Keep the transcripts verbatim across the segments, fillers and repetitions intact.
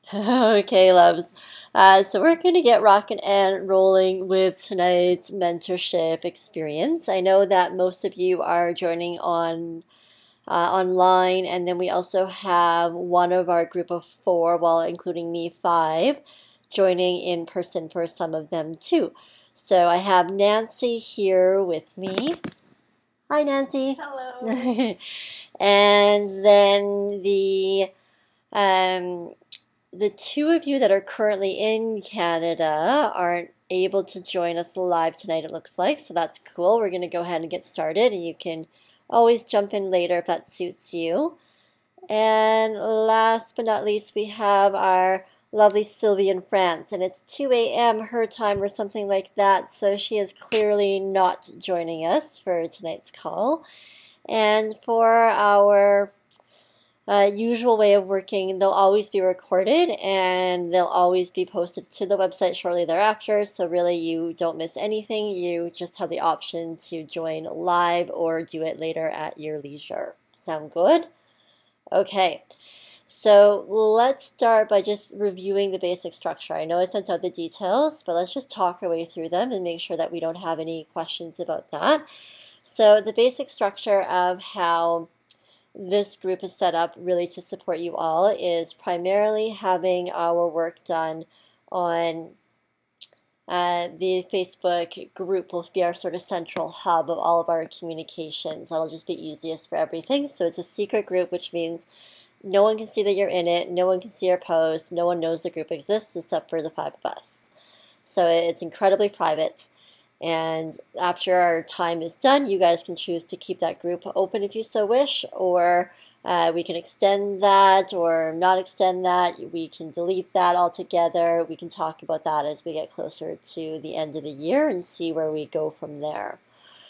Okay, loves. Uh, so we're going to get rocking and rolling with tonight's mentorship experience. I know that most of you are joining on uh, online, and then we also have one of our group of four, well, including me, five, joining in person for some of them too. So I have Nancy here with me. Hi, Nancy. Hello. And then the um, the two of you that are currently in Canada aren't able to join us live tonight, it looks like, so that's cool. We're going to go ahead and get started, and you can always jump in later if that suits you. And last but not least, we have our lovely Sylvie in France, and it's two a m her time or something like that, so she is clearly not joining us for tonight's call. And for our uh, usual way of working, they'll always be recorded and they'll always be posted to the website shortly thereafter. So really you don't miss anything. You just have the option to join live or do it later at your leisure. Sound good? Okay. So let's start by just reviewing the basic structure. I know I sent out the details, but let's just talk our way through them and make sure that we don't have any questions about that. So the basic structure of how this group is set up really to support you all is primarily having our work done on uh, the Facebook group will be our sort of central hub of all of our communications. That'll just be easiest for everything. So it's a secret group, which means no one can see that you're in it, no one can see our posts, no one knows the group exists except for the five of us. So it's incredibly private. And after our time is done, you guys can choose to keep that group open if you so wish, or uh, we can extend that or not extend that. We can delete that altogether. We can talk about that as we get closer to the end of the year and see where we go from there.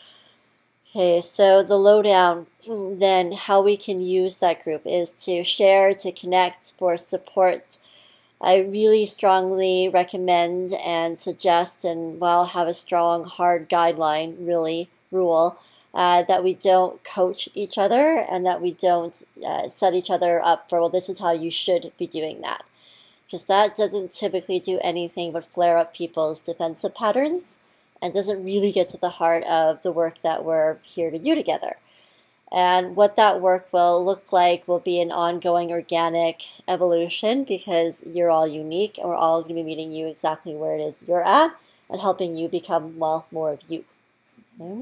Okay, so the lowdown, then how we can use that group is to share, to connect for support. I really strongly recommend and suggest and, well, have a strong, hard guideline, really, rule, uh, that we don't coach each other and that we don't uh, set each other up for, well, this is how you should be doing that. Because that doesn't typically do anything but flare up people's defensive patterns and doesn't really get to the heart of the work that we're here to do together. And what that work will look like will be an ongoing organic evolution because you're all unique and we're all going to be meeting you exactly where it is you're at and helping you become, well, more of you. Okay?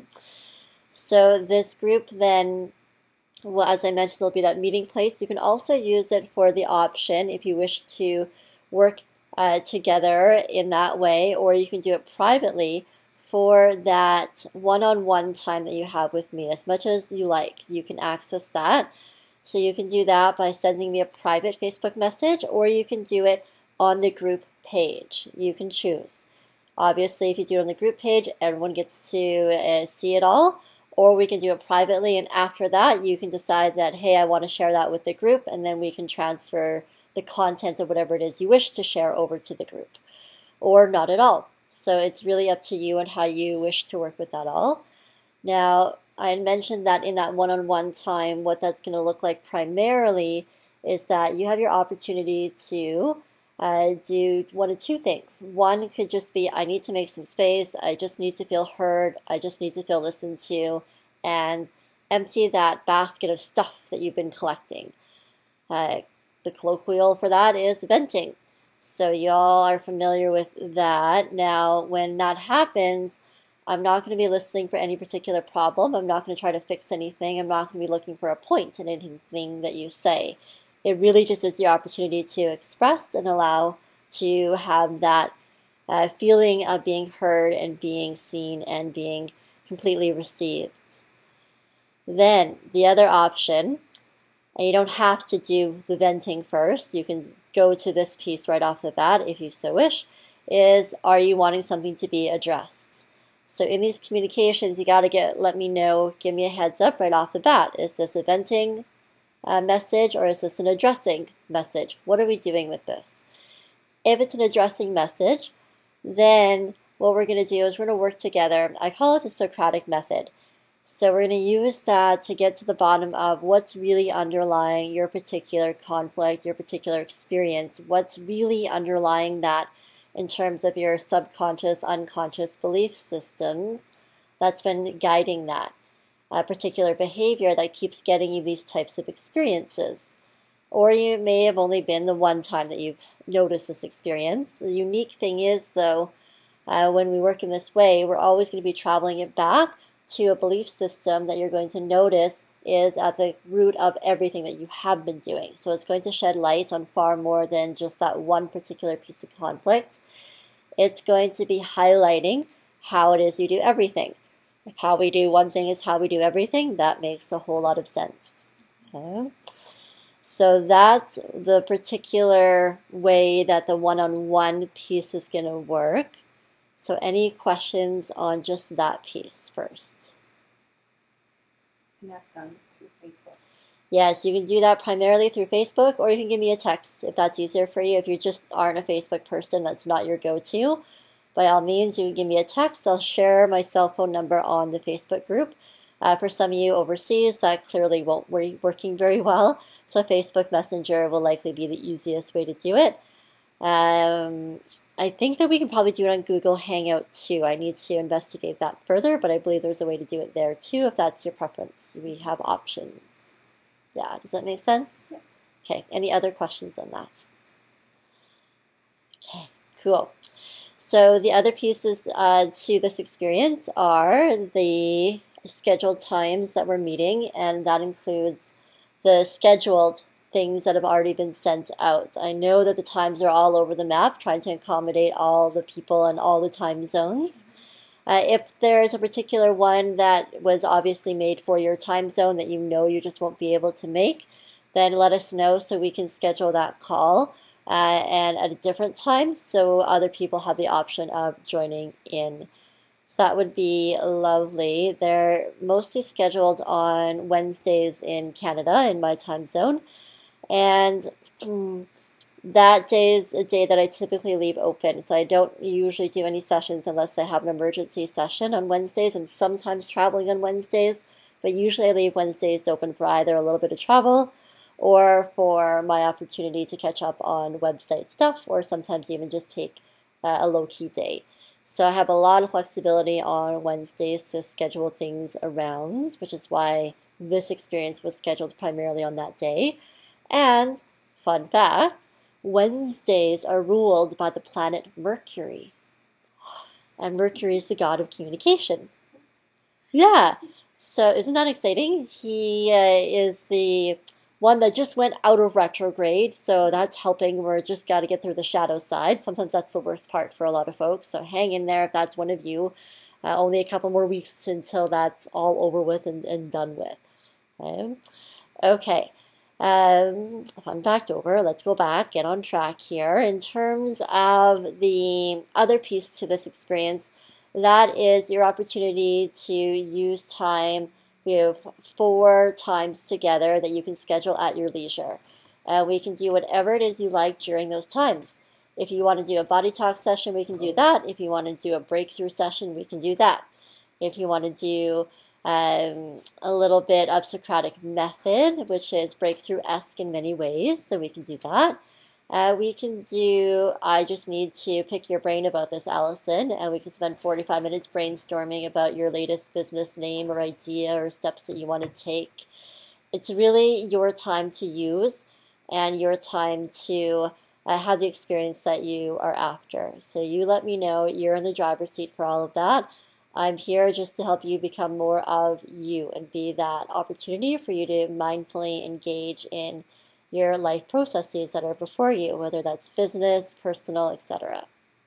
So this group then, well, as I mentioned, will be that meeting place. You can also use it for the option if you wish to work uh, together in that way, or you can do it privately for that one-on-one time that you have with me as much as you like. You can access that. So you can do that by sending me a private Facebook message, or you can do it on the group page. You can choose. Obviously, if you do it on the group page, everyone gets to uh, see it all, or we can do it privately, and after that, you can decide that, hey, I want to share that with the group, and then we can transfer the content of whatever it is you wish to share over to the group, or not at all. So it's really up to you and how you wish to work with that all. Now, I mentioned that in that one-on-one time, what that's going to look like primarily is that you have your opportunity to uh, do one of two things. One could just be, I need to make some space, I just need to feel heard, I just need to feel listened to, and empty that basket of stuff that you've been collecting. Uh, the colloquial for that is venting. So y'all are familiar with that. Now, when that happens, I'm not going to be listening for any particular problem. I'm not going to try to fix anything. I'm not going to be looking for a point in anything that you say. It really just is the opportunity to express and allow to have that uh, feeling of being heard and being seen and being completely received. Then the other option, and you don't have to do the venting first, you can go to this piece right off the bat if you so wish, is are you wanting something to be addressed? So in these communications, you got to get let me know, give me a heads up right off the bat. Is this a venting uh, message or is this an addressing message? What are we doing with this? If it's an addressing message, then what we're going to do is we're going to work together. I call it the Socratic method. So we're going to use that to get to the bottom of what's really underlying your particular conflict, your particular experience, what's really underlying that in terms of your subconscious, unconscious belief systems that's been guiding that uh, particular behavior that keeps getting you these types of experiences. Or you may have only been the one time that you've noticed this experience. The unique thing is, though, uh, when we work in this way, we're always going to be traveling it back to a belief system that you're going to notice is at the root of everything that you have been doing. So it's going to shed light on far more than just that one particular piece of conflict. It's going to be highlighting how it is you do everything. If how we do one thing is how we do everything, that makes a whole lot of sense. Okay? So that's the particular way that the one-on-one piece is going to work. So any questions on just that piece first? And that's done through Facebook. Yes, you can do that primarily through Facebook, or you can give me a text if that's easier for you. If you just aren't a Facebook person, that's not your go-to, by all means, you can give me a text. I'll share my cell phone number on the Facebook group. Uh, for some of you overseas, that clearly won't be working very well, so Facebook Messenger will likely be the easiest way to do it. Um, I think that we can probably do it on Google Hangout too. I need to investigate that further, but I believe there's a way to do it there too if that's your preference. We have options. Yeah, does that make sense? Yeah. Okay, any other questions on that? Okay, cool. So the other pieces uh, to this experience are the scheduled times that we're meeting, and that includes the scheduled things that have already been sent out. I know that the times are all over the map, trying to accommodate all the people and all the time zones. Uh, if there's a particular one that was obviously made for your time zone that you know you just won't be able to make, then let us know so we can schedule that call uh, and at a different time so other people have the option of joining in. So that would be lovely. They're mostly scheduled on Wednesdays in Canada in my time zone. And mm, that day is a day that I typically leave open. So I don't usually do any sessions unless I have an emergency session on Wednesdays. I'm sometimes traveling on Wednesdays, but usually I leave Wednesdays open for either a little bit of travel or for my opportunity to catch up on website stuff, or sometimes even just take uh, a low-key day. So I have a lot of flexibility on Wednesdays to schedule things around, which is why this experience was scheduled primarily on that day. And fun fact, Wednesdays are ruled by the planet Mercury. And Mercury is the god of communication. Yeah. So isn't that exciting? He uh, is the one that just went out of retrograde, so that's helping. We're just got to get through the shadow side. Sometimes that's the worst part for a lot of folks, so hang in there if that's one of you. Uh, only a couple more weeks until that's all over with and, and done with. Okay. Okay. Um, fun fact over. Let's go back, get on track here. In terms of the other piece to this experience, that is your opportunity to use time. We have four times together that you can schedule at your leisure. Uh, we can do whatever it is you like during those times. If you want to do a body talk session, we can do that. If you want to do a breakthrough session, we can do that. If you want to do um, a little bit of Socratic method, which is breakthrough-esque in many ways, so we can do that. Uh, we can do, I just need to pick your brain about this, Allison, and we can spend forty-five minutes brainstorming about your latest business name or idea or steps that you want to take. It's really your time to use and your time to uh, have the experience that you are after. So you let me know. You're in the driver's seat for all of that. I'm here just to help you become more of you and be that opportunity for you to mindfully engage in your life processes that are before you, whether that's business, personal, et cetera.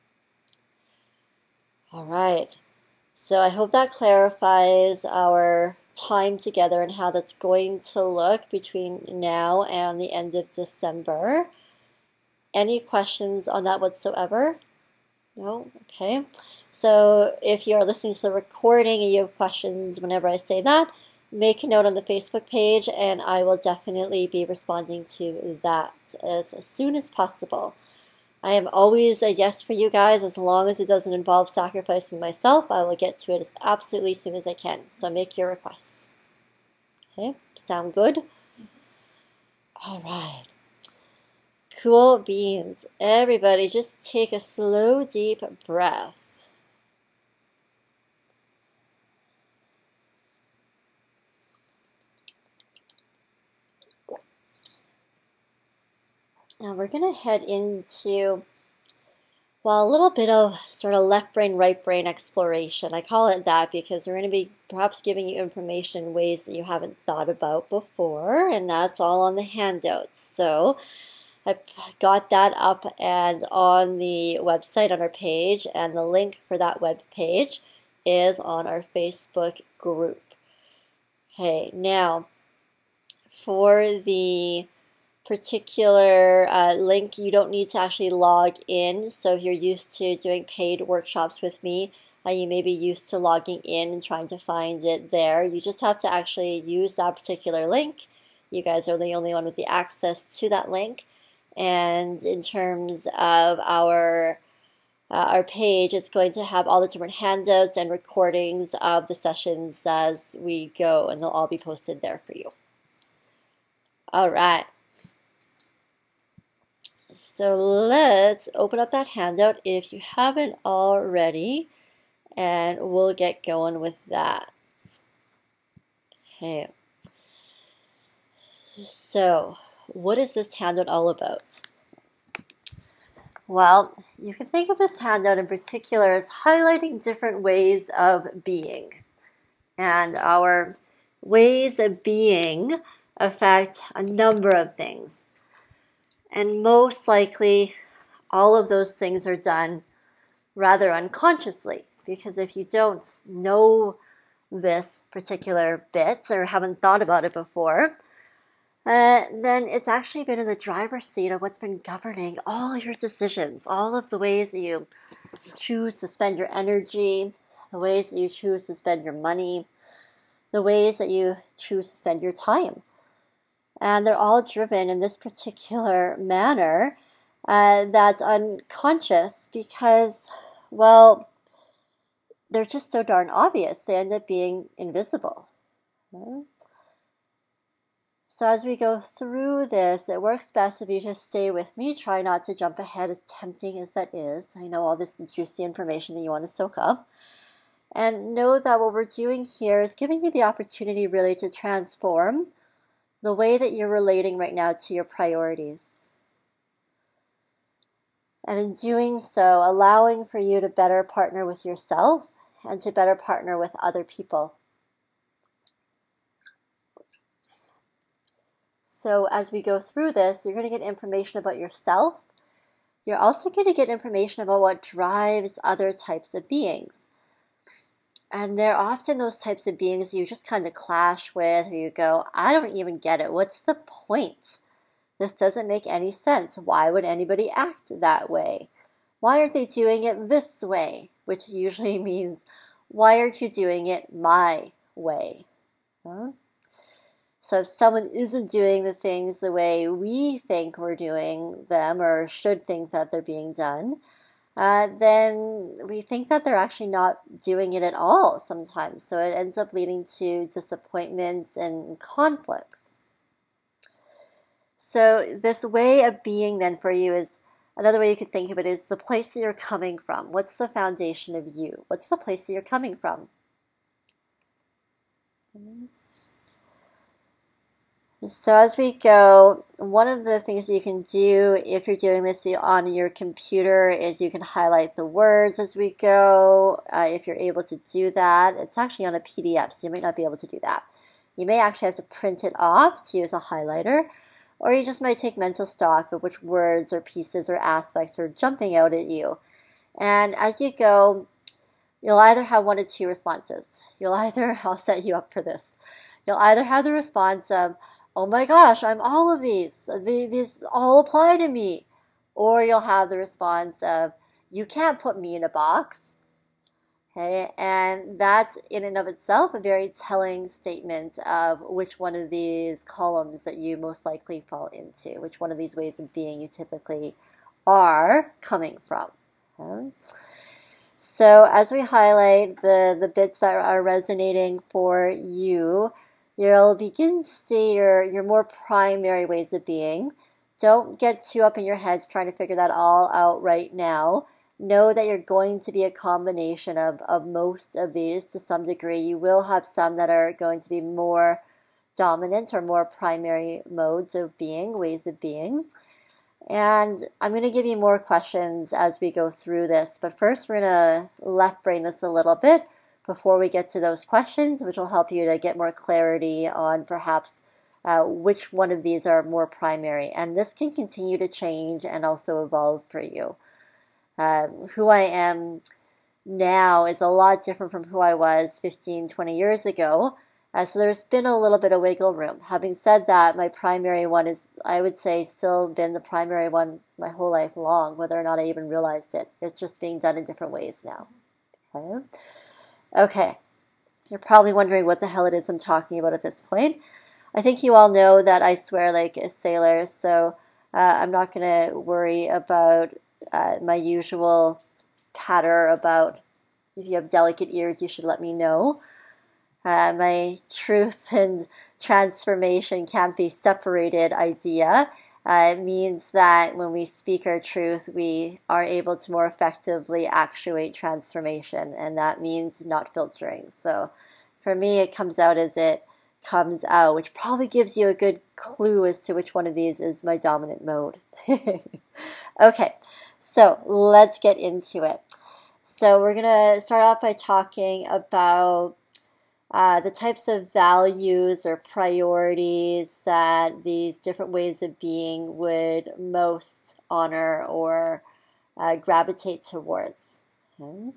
All right. So I hope that clarifies our time together and how that's going to look between now and the end of December. Any questions on that whatsoever? No? Okay. So if you're listening to the recording and you have questions whenever I say that, make a note on the Facebook page and I will definitely be responding to that as, as soon as possible. I am always a yes for you guys as long as it doesn't involve sacrificing myself. I will get to it as absolutely as soon as I can. So make your requests. Okay, sound good? All right. Cool beans. Everybody just take a slow, deep breath. Now we're going to head into, well, a little bit of sort of left brain, right brain exploration. I call it that because we're going to be perhaps giving you information in ways that you haven't thought about before, and that's all on the handouts. So I got that up and on the website on our page, and the link for that web page is on our Facebook group. Okay, now for the particular uh, link, you don't need to actually log in. So if you're used to doing paid workshops with me, uh, you may be used to logging in and trying to find it there. You just have to actually use that particular link. You guys are the only one with the access to that link. And in terms of our uh, our page, it's going to have all the different handouts and recordings of the sessions as we go, and they'll all be posted there for you. All right. So let's open up that handout if you haven't already, and we'll get going with that. Okay. So, what is this handout all about? Well, you can think of this handout in particular as highlighting different ways of being. And our ways of being affect a number of things. And most likely, all of those things are done rather unconsciously, because if you don't know this particular bit or haven't thought about it before, uh, then it's actually been in the driver's seat of what's been governing all your decisions, all of the ways that you choose to spend your energy, the ways that you choose to spend your money, the ways that you choose to spend your time. And they're all driven in this particular manner uh, that's unconscious because, well, they're just so darn obvious. They end up being invisible. Okay? So as we go through this, it works best if you just stay with me. Try not to jump ahead, as tempting as that is. I know all this juicy information that you want to soak up. And know that what we're doing here is giving you the opportunity really to transform the way that you're relating right now to your priorities. And in doing so, allowing for you to better partner with yourself and to better partner with other people. So as we go through this, you're going to get information about yourself. You're also going to get information about what drives other types of beings. And they're often those types of beings you just kind of clash with, or you go, I don't even get it. What's the point? This doesn't make any sense. Why would anybody act that way? Why aren't they doing it this way? Which usually means, why aren't you doing it my way? Huh? So if someone isn't doing the things the way we think we're doing them or should think that they're being done, uh, then we think that they're actually not doing it at all sometimes. So it ends up leading to disappointments and conflicts. So this way of being then for you is, another way you could think of it is the place that you're coming from. What's the foundation of you? What's the place that you're coming from? So as we go, one of the things you can do if you're doing this on your computer is you can highlight the words as we go, uh, if you're able to do that. It's actually on a P D F, so you might not be able to do that. You may actually have to print it off to use a highlighter, or you just might take mental stock of which words or pieces or aspects are jumping out at you. And as you go, you'll either have one of two responses. You'll either, I'll set you up for this, you'll either have the response of, oh my gosh, I'm all of these. These all apply to me. Or you'll have the response of, you can't put me in a box. Okay, and that's in and of itself a very telling statement of which one of these columns that you most likely fall into, which one of these ways of being you typically are coming from. Okay? So as we highlight the, the bits that are resonating for you, you'll begin to see your, your more primary ways of being. Don't get too up in your heads trying to figure that all out right now. Know that you're going to be a combination of, of most of these to some degree. You will have some that are going to be more dominant or more primary modes of being, ways of being. And I'm going to give you more questions as we go through this. But first, we're going to left brain this a little bit before we get to those questions, which will help you to get more clarity on perhaps uh, which one of these are more primary. And this can continue to change and also evolve for you. Um, who I am now is a lot different from who I was fifteen, twenty years ago. Uh, so there's been a little bit of wiggle room. Having said that, my primary one is, I would say, still been the primary one my whole life long, whether or not I even realized it. It's just being done in different ways now. Okay. Okay. You're probably wondering what the hell it is I'm talking about at this point. I think you all know that I swear like a sailor, so uh, I'm not going to worry about uh, my usual patter about if you have delicate ears, you should let me know. Uh, my truth and transformation can't be separated idea. Uh, it means that when we speak our truth, we are able to more effectively actuate transformation, and that means not filtering. So for me, it comes out as it comes out, which probably gives you a good clue as to which one of these is my dominant mode. Okay, so let's get into it. So we're going to start off by talking about uh, the types of values or priorities that these different ways of being would most honor or uh, gravitate towards. Okay.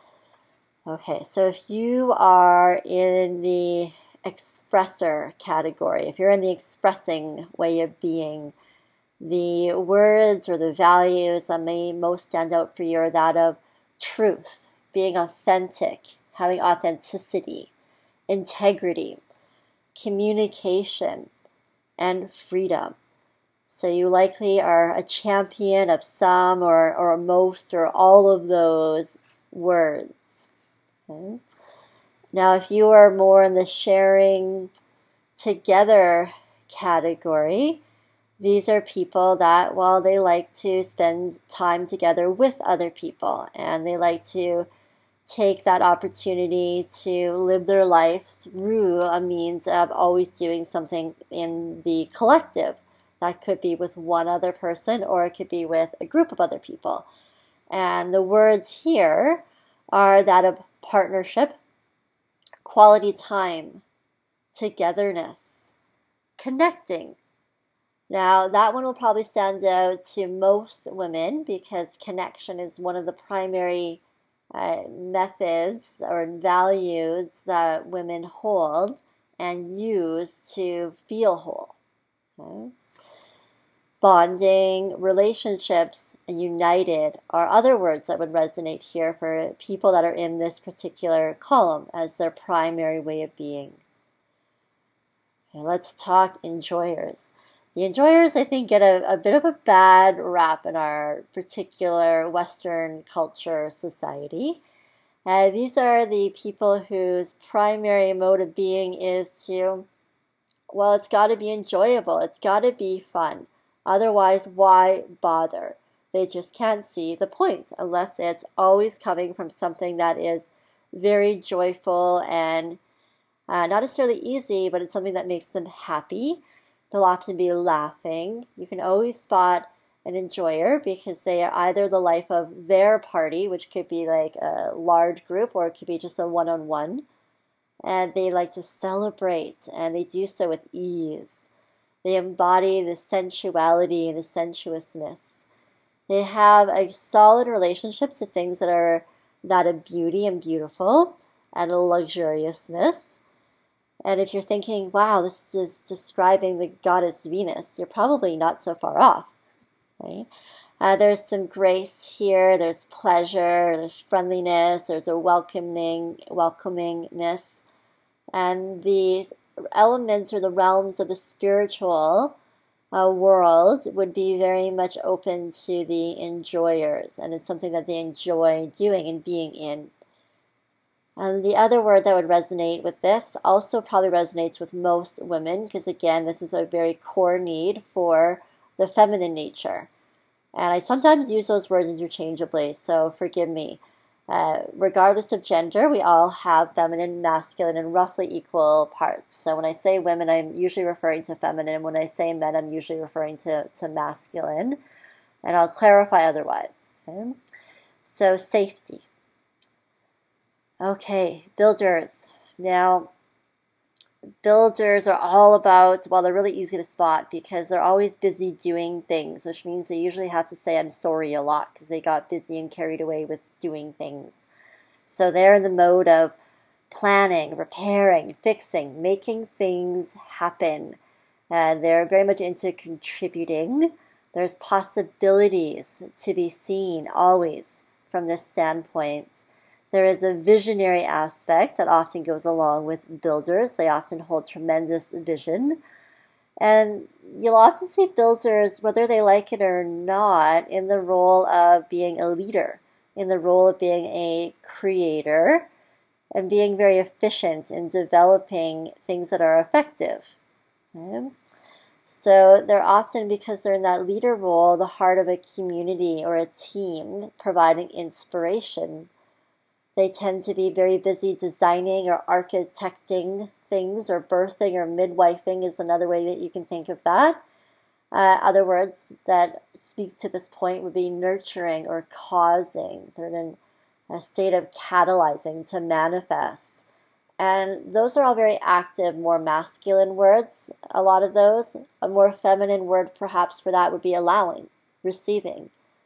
Okay, so if you are in the expressor category, if you're in the expressing way of being, the words or the values that may most stand out for you are that of truth, being authentic, having authenticity, integrity, communication, and freedom. So you likely are a champion of some or, or most or all of those words. Okay? Now, if you are more in the sharing together category, these are people that, well, they like to spend time together with other people, and they like to take that opportunity to live their life through a means of always doing something in the collective. That could be with one other person, or it could be with a group of other people. And the words here are that of partnership, quality time, togetherness, connecting. Now, that one will probably stand out to most women because connection is one of the primary uh, methods or values that women hold and use to feel whole. Okay? Bonding, relationships, and united are other words that would resonate here for people that are in this particular column as their primary way of being. Okay, let's talk enjoyers. The enjoyers, I think, get a, a bit of a bad rap in our particular Western culture society. Uh, these are the people whose primary mode of being is to, well, it's got to be enjoyable. It's got to be fun. Otherwise, why bother? They just can't see the point unless it's always coming from something that is very joyful and uh, not necessarily easy, but it's something that makes them happy. They'll often be laughing. You can always spot an enjoyer because they are either the life of their party, which could be like a large group, or it could be just a one-on-one. And they like to celebrate, and they do so with ease. They embody the sensuality and the sensuousness. They have a solid relationship to things that are that of beauty and beautiful and luxuriousness. And if you're thinking, wow, this is describing the goddess Venus, you're probably not so far off. Right? Uh, there's some grace here, there's pleasure, there's friendliness, there's a welcoming, welcomingness. And these elements or the realms of the spiritual uh, world would be very much open to the enjoyers, and it's something that they enjoy doing and being in. And the other word that would resonate with this also probably resonates with most women, because again, this is a very core need for the feminine nature. And I sometimes use those words interchangeably, so forgive me. Uh, regardless of gender, we all have feminine, masculine, and roughly equal parts. So when I say women, I'm usually referring to feminine. When I say men, I'm usually referring to, to masculine. And I'll clarify otherwise. Okay? So safety. Okay, builders. Now, builders are all about, well, they're really easy to spot because they're always busy doing things, which means they usually have to say I'm sorry a lot because they got busy and carried away with doing things. So they're in the mode of planning, repairing, fixing, making things happen. And they're very much into contributing. There's possibilities to be seen always from this standpoint. There is a visionary aspect that often goes along with builders. They often hold tremendous vision. And you'll often see builders, whether they like it or not, in the role of being a leader, in the role of being a creator, and being very efficient in developing things that are effective. Okay? So they're often, because they're in that leader role, the heart of a community or a team, providing inspiration. They tend to be very busy designing or architecting things, or birthing or midwifing is another way that you can think of that. Uh, other words that speak to this point would be nurturing or causing. They're in a state of catalyzing to manifest. And those are all very active, more masculine words, a lot of those. A more feminine word perhaps for that would be allowing, receiving.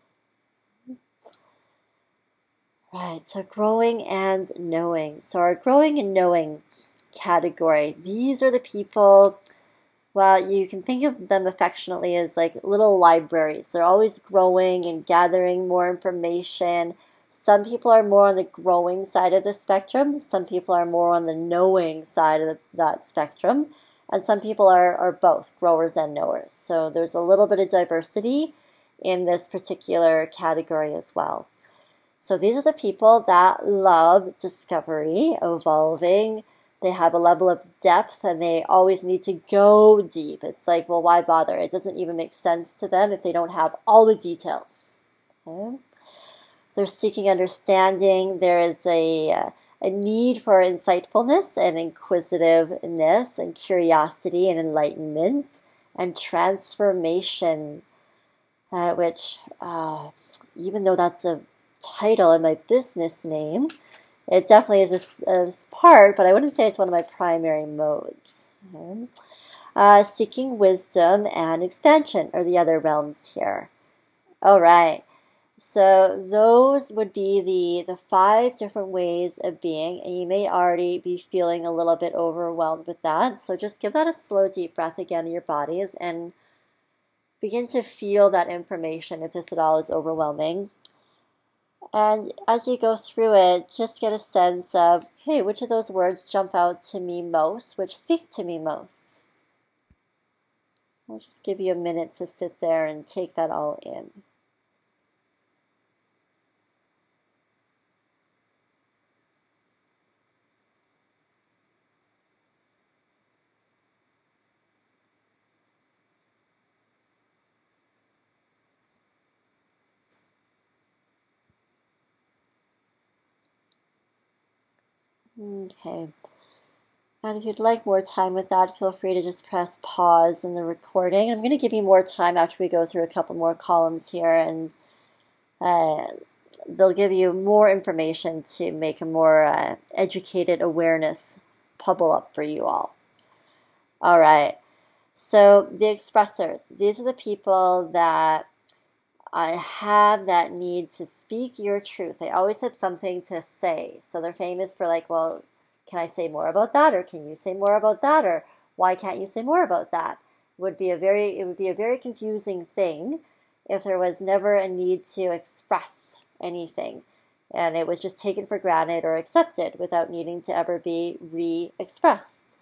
Right, so growing and knowing. So our growing and knowing category, these are the people, well, you can think of them affectionately as like little libraries. They're always growing and gathering more information. Some people are more on the growing side of the spectrum. Some people are more on the knowing side of that spectrum. And some people are, are both growers and knowers. So there's a little bit of diversity in this particular category as well. So these are the people that love discovery, evolving. They have a level of depth and they always need to go deep. It's like, well, why bother? It doesn't even make sense to them if they don't have all the details. Okay? They're seeking understanding. There is a, a need for insightfulness and inquisitiveness and curiosity and enlightenment and transformation, uh, which, uh, even though that's a title in my business name, it definitely is a, a part, but I wouldn't say it's one of my primary modes. Okay. Uh, seeking wisdom and expansion are the other realms here. All right. So those would be the, the five different ways of being, and you may already be feeling a little bit overwhelmed with that. So just give that a slow, deep breath again in your bodies and begin to feel that information if this at all is overwhelming. And as you go through it, just get a sense of, okay, which of those words jump out to me most, which speak to me most. I'll just give you a minute to sit there and take that all in. Okay. And if you'd like more time with that, feel free to just press pause in the recording. I'm going to give you more time after we go through a couple more columns here, and uh, they'll give you more information to make a more uh, educated awareness bubble up for you all. All right. So the expressors, these are the people that I have that need to speak your truth. They always have something to say. So they're famous for like, well, can I say more about that? Or can you say more about that? Or why can't you say more about that? It would be a very, it would be a very confusing thing if there was never a need to express anything. And it was just taken for granted or accepted without needing to ever be re-expressed.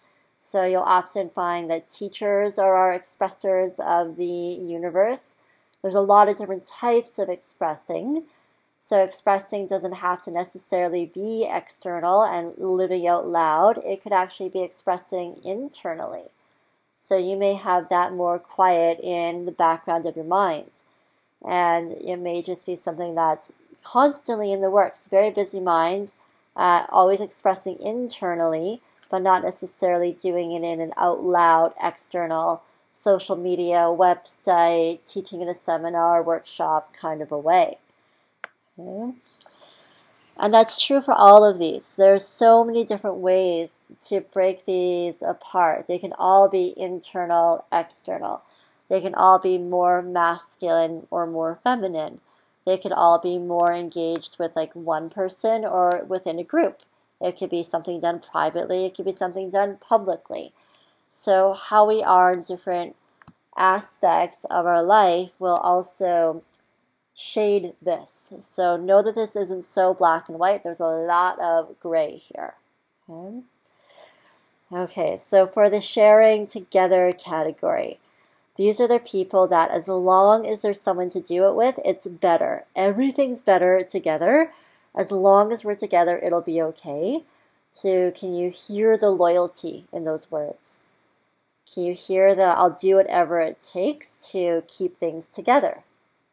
So you'll often find that teachers are our expressors of the universe. There's a lot of different types of expressing. So expressing doesn't have to necessarily be external and living out loud. It could actually be expressing internally. So you may have that more quiet in the background of your mind. And it may just be something that's constantly in the works. Very busy mind, uh, always expressing internally, but not necessarily doing it in an out loud, external, social media, website, teaching in a seminar, workshop kind of a way. Okay. And that's true for all of these. There's so many different ways to break these apart. They can all be internal, external. They can all be more masculine or more feminine. They could all be more engaged with like one person or within a group. It could be something done privately. It could be something done publicly. So how we are in different aspects of our life will also shade this. So know that this isn't so black and white. There's a lot of gray here. Okay, okay, so for the sharing together category, these are the people that as long as there's someone to do it with, it's better. Everything's better together. As long as we're together, it'll be okay. So can you hear the loyalty in those words? Can you hear the I'll do whatever it takes to keep things together?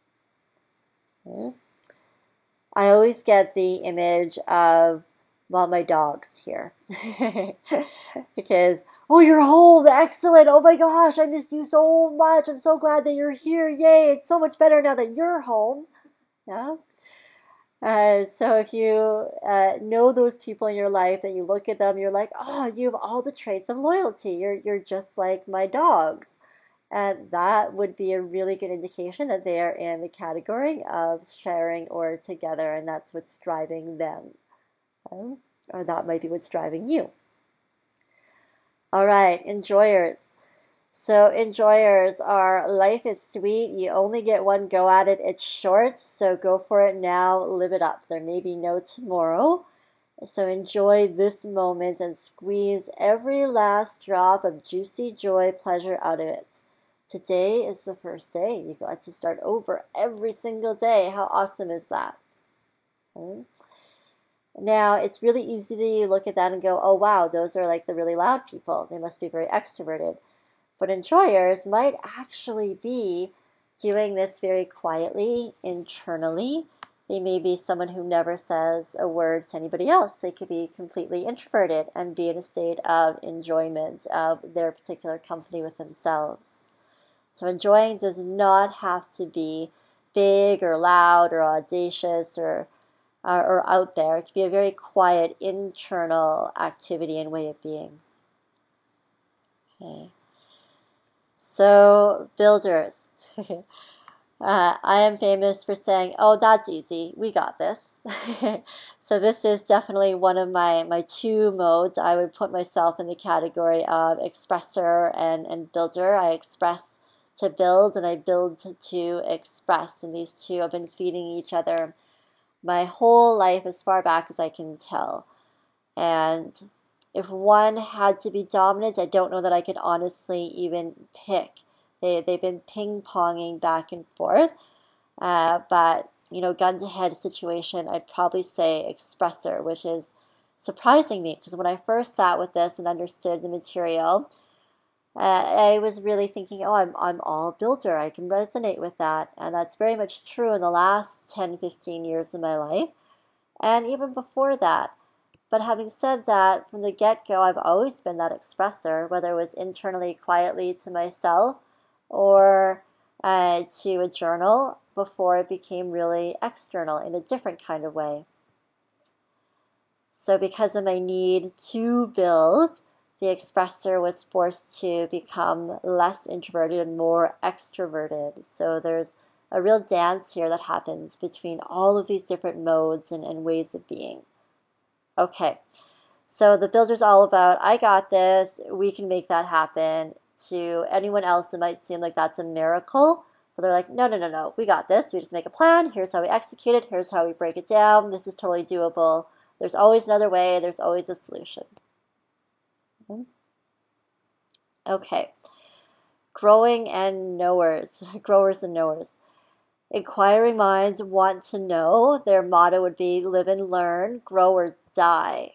Okay. I always get the image of, well, my dogs here. Because, oh, you're home, excellent, oh my gosh, I miss you so much, I'm so glad that you're here, yay, it's so much better now that you're home. Yeah. Uh, so if you uh, know those people in your life, that you look at them, you're like, oh, you have all the traits of loyalty, you're, you're just like my dogs. And that would be a really good indication that they are in the category of sharing or together, and that's what's driving them. Okay? Or that might be what's driving you. All right, enjoyers. So enjoyers are, life is sweet. You only get one go at it. It's short, so go for it now. Live it up. There may be no tomorrow. So enjoy this moment and squeeze every last drop of juicy joy, pleasure out of it. Today is the first day. You got to start over every single day. How awesome is that? Okay. Now, it's really easy to look at that and go, oh, wow, those are like the really loud people. They must be very extroverted. But enjoyers might actually be doing this very quietly, internally. They may be someone who never says a word to anybody else. They could be completely introverted and be in a state of enjoyment of their particular company with themselves. So enjoying does not have to be big or loud or audacious or, or, or out there. It can be a very quiet, internal activity and way of being. Okay. So, builders. uh, I am famous for saying, oh, that's easy. We got this. So this is definitely one of my, my two modes. I would put myself in the category of expressor and, and builder. I express to build and I build to, to express. And these two have been feeding each other my whole life as far back as I can tell. And if one had to be dominant, I don't know that I could honestly even pick. They, they've been ping-ponging back and forth. Uh, but, you know, gun-to-head situation, I'd probably say expressor, which is surprising me. Because when I first sat with this and understood the material, uh, I was really thinking, oh, I'm, I'm all builder. I can resonate with that. And that's very much true in the last ten, fifteen years of my life. And even before that. But having said that, from the get-go, I've always been that expressor, whether it was internally, quietly to myself, or uh, to a journal, before it became really external in a different kind of way. So because of my need to build, the expressor was forced to become less introverted and more extroverted. So there's a real dance here that happens between all of these different modes and, and ways of being. Okay, so the builder's all about, I got this, we can make that happen. To anyone else, it might seem like that's a miracle, but they're like, no, no, no, no, we got this. We just make a plan. Here's how we execute it. Here's how we break it down. This is totally doable. There's always another way. There's always a solution. Okay. Okay. Growing and knowers, growers and knowers. Inquiring minds want to know. Their motto would be live and learn, grow or die.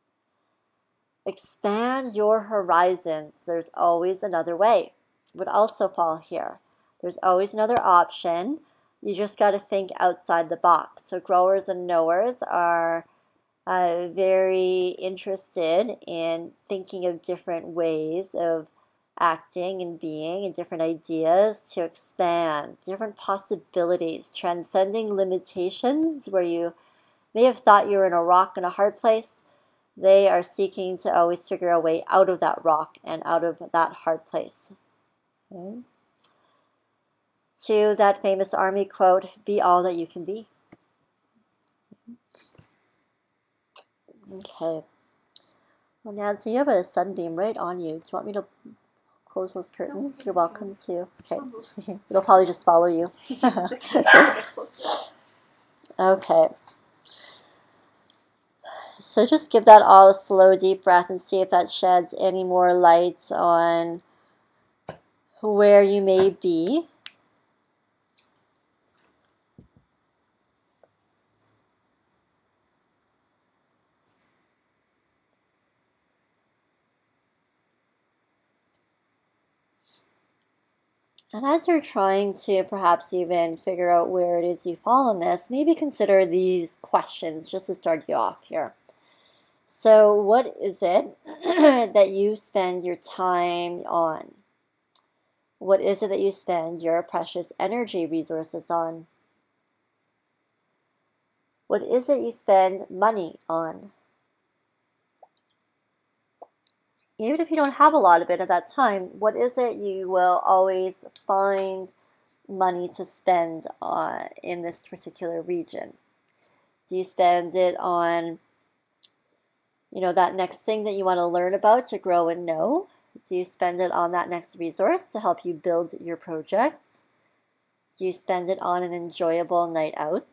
Expand your horizons. There's always another way. Would also fall here. There's always another option. You just got to think outside the box. So growers and knowers are uh, very interested in thinking of different ways of acting and being and different ideas to expand, different possibilities, transcending limitations where you may have thought you were in a rock and a hard place. They are seeking to always figure a way out of that rock and out of that hard place. Okay. To that famous army quote, be all that you can be. Okay. Well, Nancy, you have a sunbeam right on you. Do you want me to close those curtains? You're welcome to. Okay. It'll probably just follow you. Okay. So just give that all a slow, deep breath and see if that sheds any more light on where you may be. And as you're trying to perhaps even figure out where it is you fall in this, maybe consider these questions just to start you off here. So what is it that you spend your time on? What is it that you spend your precious energy resources on? What is it you spend money on? Even if you don't have a lot of it at that time, what is it you will always find money to spend on in this particular region? Do you spend it on, you know, that next thing that you want to learn about to grow and know? Do you spend it on that next resource to help you build your project? Do you spend it on an enjoyable night out?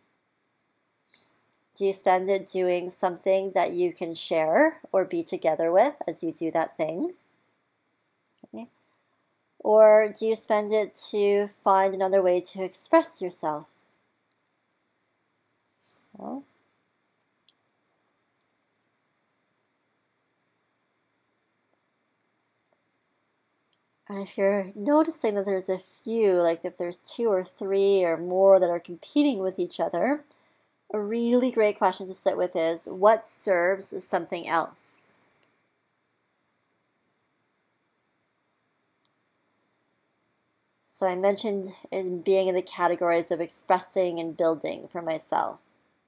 Do you spend it doing something that you can share or be together with as you do that thing? Okay. Or do you spend it to find another way to express yourself? Well, and if you're noticing that there's a few, like if there's two or three or more that are competing with each other, a really great question to sit with is, what serves something else? So I mentioned in being in the categories of expressing and building for myself.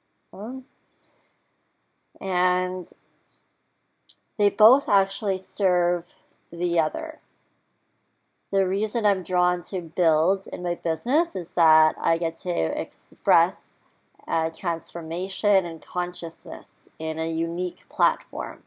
And they both actually serve the other. The reason I'm drawn to build in my business is that I get to express uh, transformation and consciousness in a unique platform.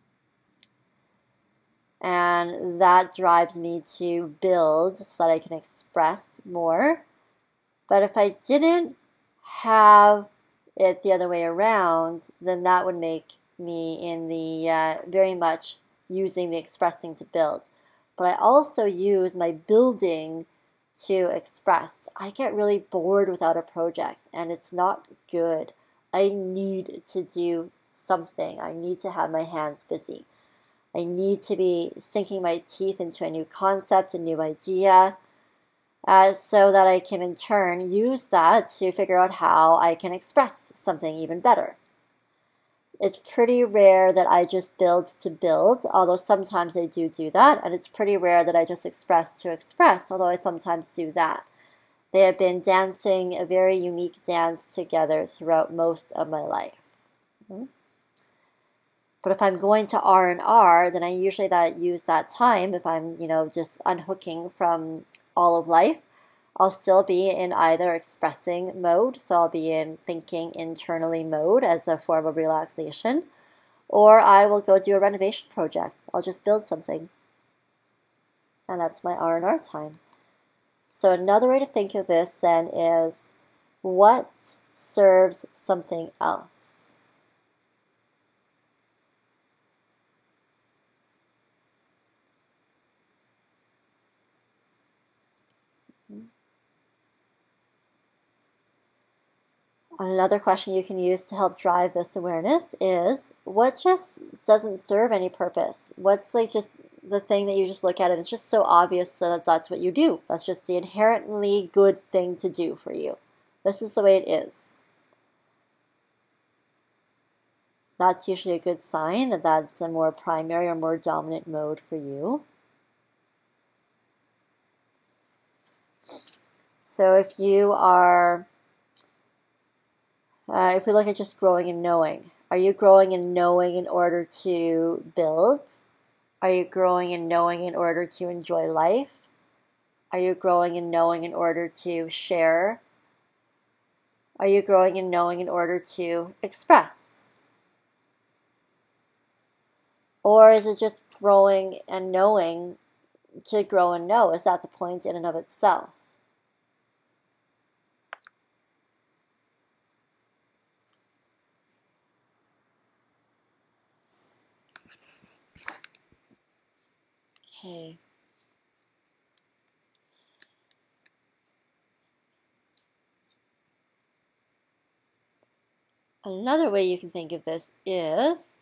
And that drives me to build so that I can express more. But if I didn't have it the other way around, then that would make me in the uh, very much using the expressing to build. But I also use my building to express. I get really bored without a project, and it's not good. I need to do something. I need to have my hands busy. I need to be sinking my teeth into a new concept, a new idea, uh, so that I can in turn use that to figure out how I can express something even better. It's pretty rare that I just build to build, although sometimes I do do that, and it's pretty rare that I just express to express, although I sometimes do that. They have been dancing a very unique dance together throughout most of my life. Mm-hmm. But if I'm going to R and R, then I usually that use that time, if I'm, you know, just unhooking from all of life, I'll still be in either expressing mode, so I'll be in thinking internally mode as a form of relaxation, or I will go do a renovation project. I'll just build something. And that's my R and R time. So another way to think of this then is, what serves something else? Another question you can use to help drive this awareness is, what just doesn't serve any purpose? What's like just the thing that you just look at and it's just so obvious that that's what you do. That's just the inherently good thing to do for you. This is the way it is. That's usually a good sign that that's a more primary or more dominant mode for you. So if you are, uh, if we look at just growing and knowing, are you growing and knowing in order to build? Are you growing and knowing in order to enjoy life? Are you growing and knowing in order to share? Are you growing and knowing in order to express? Or is it just growing and knowing to grow and know? Is that the point in and of itself? Okay. Another way you can think of this is,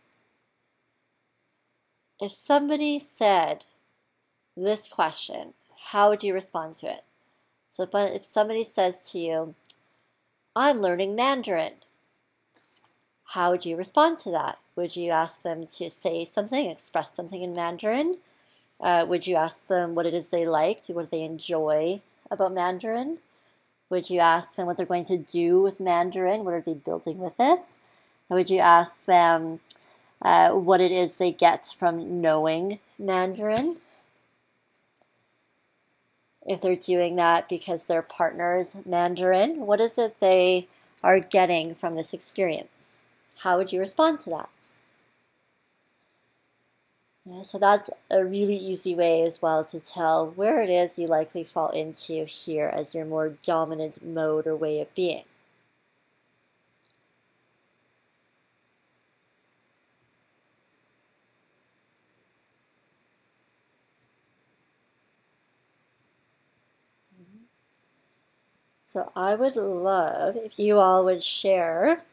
if somebody said this question, how would you respond to it? So if somebody says to you, I'm learning Mandarin, how would you respond to that? Would you ask them to say something, express something in Mandarin? Uh, would you ask them what it is they like, what they enjoy about Mandarin? Would you ask them what they're going to do with Mandarin? What are they building with it? And would you ask them uh, what it is they get from knowing Mandarin? If they're doing that because their partner's Mandarin, what is it they are getting from this experience? How would you respond to that? Yeah, so that's a really easy way as well to tell where it is you likely fall into here as your more dominant mode or way of being. So I would love if you all would share,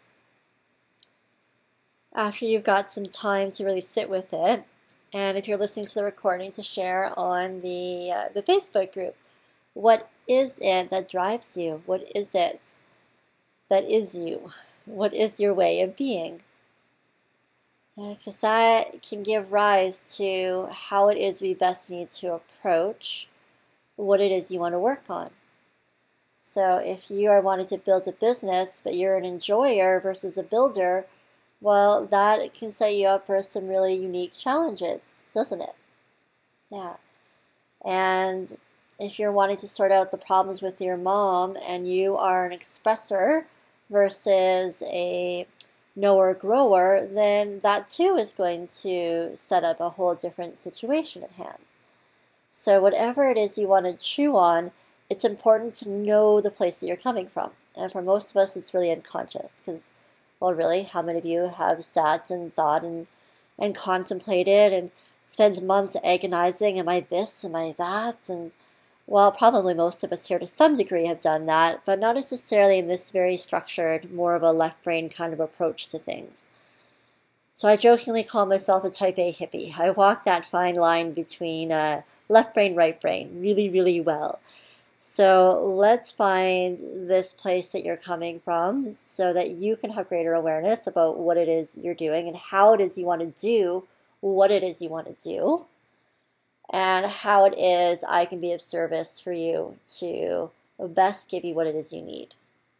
after you've got some time to really sit with it, and if you're listening to the recording, to share on the, uh, the Facebook group. What is it that drives you? What is it that is you? What is your way of being? Because that can give rise to how it is we best need to approach what it is you want to work on. So if you are wanting to build a business, but you're an enjoyer versus a builder, well, that can set you up for some really unique challenges, doesn't it? Yeah. And if you're wanting to sort out the problems with your mom and you are an expressor versus a knower grower, then that too is going to set up a whole different situation at hand. So whatever it is you want to chew on, it's important to know the place that you're coming from. And for most of us, it's really unconscious because, well, really, how many of you have sat and thought and, and contemplated and spent months agonizing, am I this, am I that? And, well, probably most of us here to some degree have done that, but not necessarily in this very structured, more of a left brain kind of approach to things. So I jokingly call myself a type A hippie. I walk that fine line between uh, left brain, right brain really, really well. So let's find this place that you're coming from so that you can have greater awareness about what it is you're doing and how it is you want to do what it is you want to do, and how it is I can be of service for you to best give you what it is you need.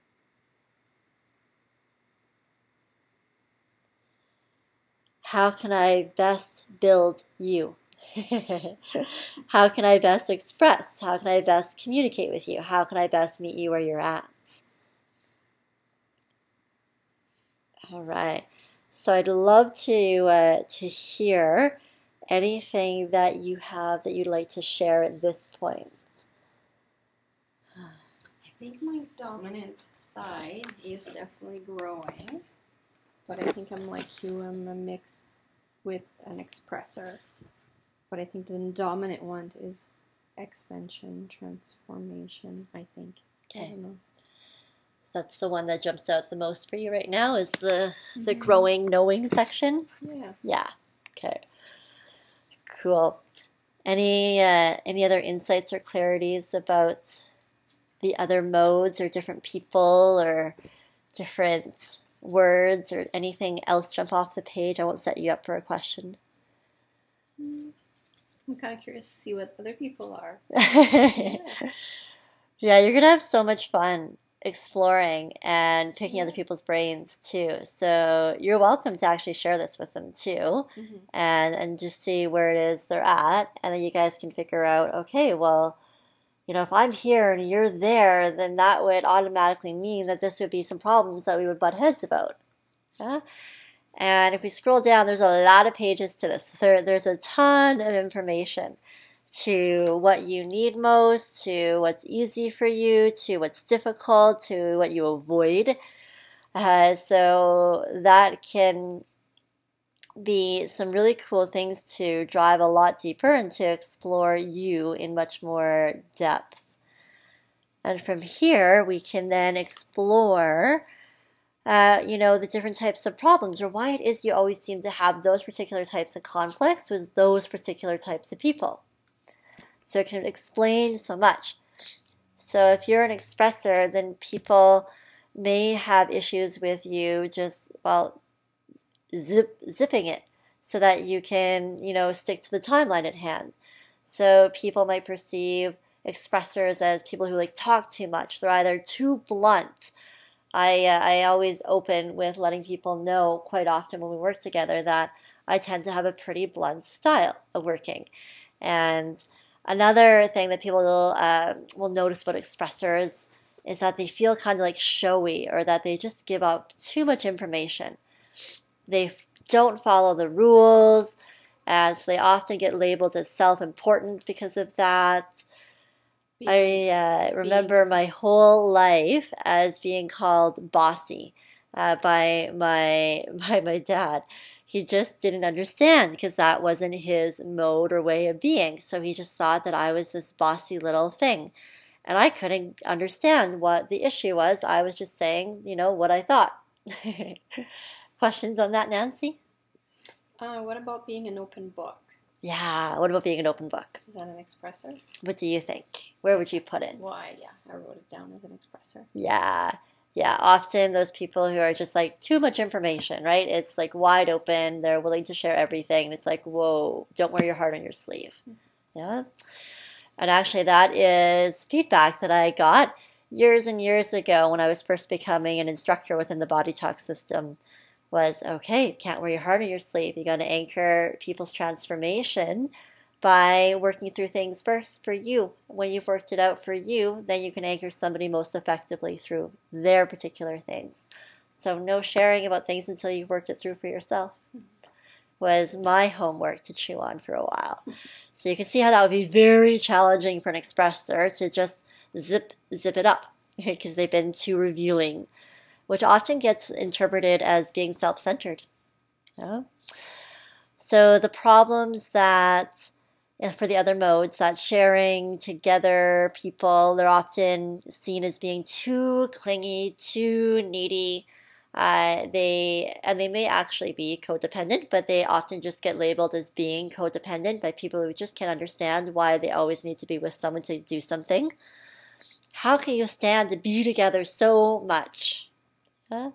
How can I best build you? How can I best express? How can I best communicate with you? How can I best meet you where you're at? All right. So I'd love to uh, to hear anything that you have that you'd like to share at this point. I think my dominant side is definitely growing, but I think I'm like you, I'm a mix with an expressor. But I think the dominant one is expansion, transformation, I think. Okay. I don't know. That's the one that jumps out the most for you right now is the the Mhm. growing, knowing section. Yeah. Yeah. Okay. Cool. Any uh, any other insights or clarities about the other modes or different people or different words or anything else jump off the page? I won't set you up for a question. Mm. I'm kind of curious to see what other people are. Yeah, Yeah. you're gonna have so much fun exploring and picking Yeah. other people's brains too. So you're welcome to actually share this with them too, Mhm. and and just see where it is they're at, and then you guys can figure out, okay, well, you know, if I'm here and you're there, then that would automatically mean that this would be some problems that we would butt heads about. Yeah? And if we scroll down, there's a lot of pages to this. There, there's a ton of information to what you need most, to what's easy for you, to what's difficult, to what you avoid. Uh, so that can be some really cool things to drive a lot deeper and to explore you in much more depth. And from here, we can then explore, uh, you know, the different types of problems or why it is you always seem to have those particular types of conflicts with those particular types of people. So it can explain so much. So if you're an expressor, then people may have issues with you just, well, zip, zipping it so that you can, you know, stick to the timeline at hand. So people might perceive expressors as people who like talk too much. They're either too blunt. I uh, I always open with letting people know quite often when we work together that I tend to have a pretty blunt style of working. And another thing that people will uh, will notice about expressors is that they feel kind of like showy or that they just give up too much information. They don't follow the rules, as they often get labeled as self-important because of that. Being, I uh, being, remember my whole life as being called bossy uh, by my by my dad. He just didn't understand because that wasn't his mode or way of being. So he just thought that I was this bossy little thing. And I couldn't understand what the issue was. I was just saying, you know, what I thought. Questions on that, Nancy? uh, what about being an open book? Yeah, what about being an open book? Is that an expressor? What do you think? Where would you put it? Why, yeah, I wrote it down as an expressor. Yeah. Yeah, often those people who are just like too much information, right? It's like wide open. They're willing to share everything. It's like, whoa, don't wear your heart on your sleeve. Yeah. And actually, that is feedback that I got years and years ago when I was first becoming an instructor within the Body Talk system. Was okay, can't wear your heart on your sleeve. You got to anchor people's transformation by working through things first for you. When you've worked it out for you, then you can anchor somebody most effectively through their particular things. So no sharing about things until you've worked it through for yourself was my homework to chew on for a while. So you can see how that would be very challenging for an expressor to just zip zip it up because they've been too revealing, which often gets interpreted as being self-centered. Yeah? So the problems that for the other modes, that sharing together people, they're often seen as being too clingy, too needy. Uh, they and they may actually be codependent, but they often just get labeled as being codependent by people who just can't understand why they always need to be with someone to do something. How can you stand to be together so much? Huh?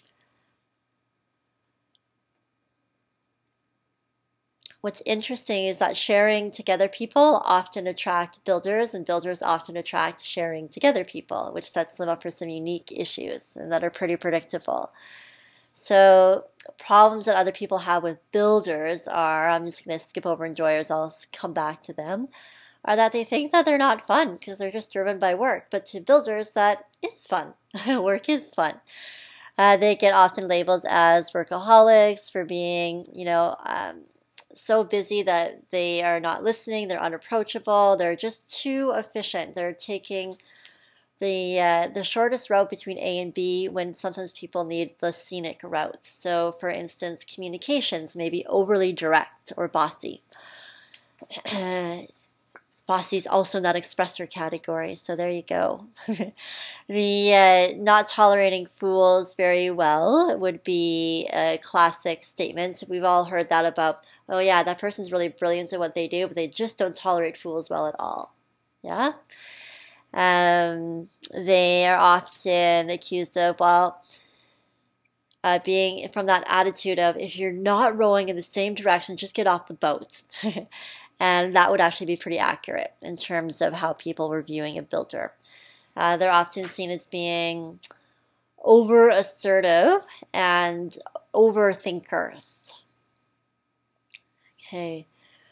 What's interesting is that sharing together people often attract builders, and builders often attract sharing together people, which sets them up for some unique issues and that are pretty predictable. So problems that other people have with builders are, I'm just going to skip over enjoyers, I'll come back to them, are that they think that they're not fun because they're just driven by work. But to builders, that is fun. Work is fun. Uh, they get often labeled as workaholics for being, you know, um, so busy that they are not listening, they're unapproachable, they're just too efficient. They're taking the uh, the shortest route between A and B when sometimes people need the scenic routes. So, for instance, communications may be overly direct or bossy. Bossy is also not expressor category, so there you go. The uh, not tolerating fools very well would be a classic statement. We've all heard that about, oh yeah, that person's really brilliant at what they do, but they just don't tolerate fools well at all. Yeah? Um, they are often accused of, well, uh, being from that attitude of, if you're not rowing in the same direction, just get off the boat. And that would actually be pretty accurate in terms of how people were viewing a builder. Uh, they're often seen as being over assertive and overthinkers. Okay.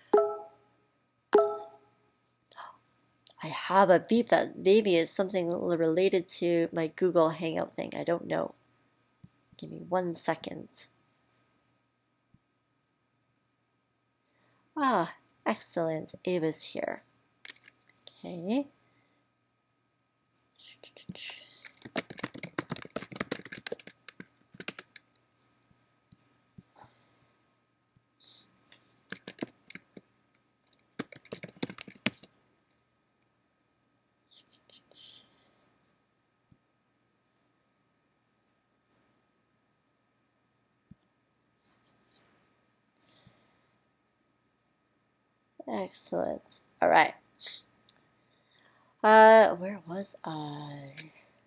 I have a beep that maybe is something related to my Google Hangout thing. I don't know. Give me one second. Ah, excellent. Ava's here. Okay. Excellent. All right. Uh, where was I?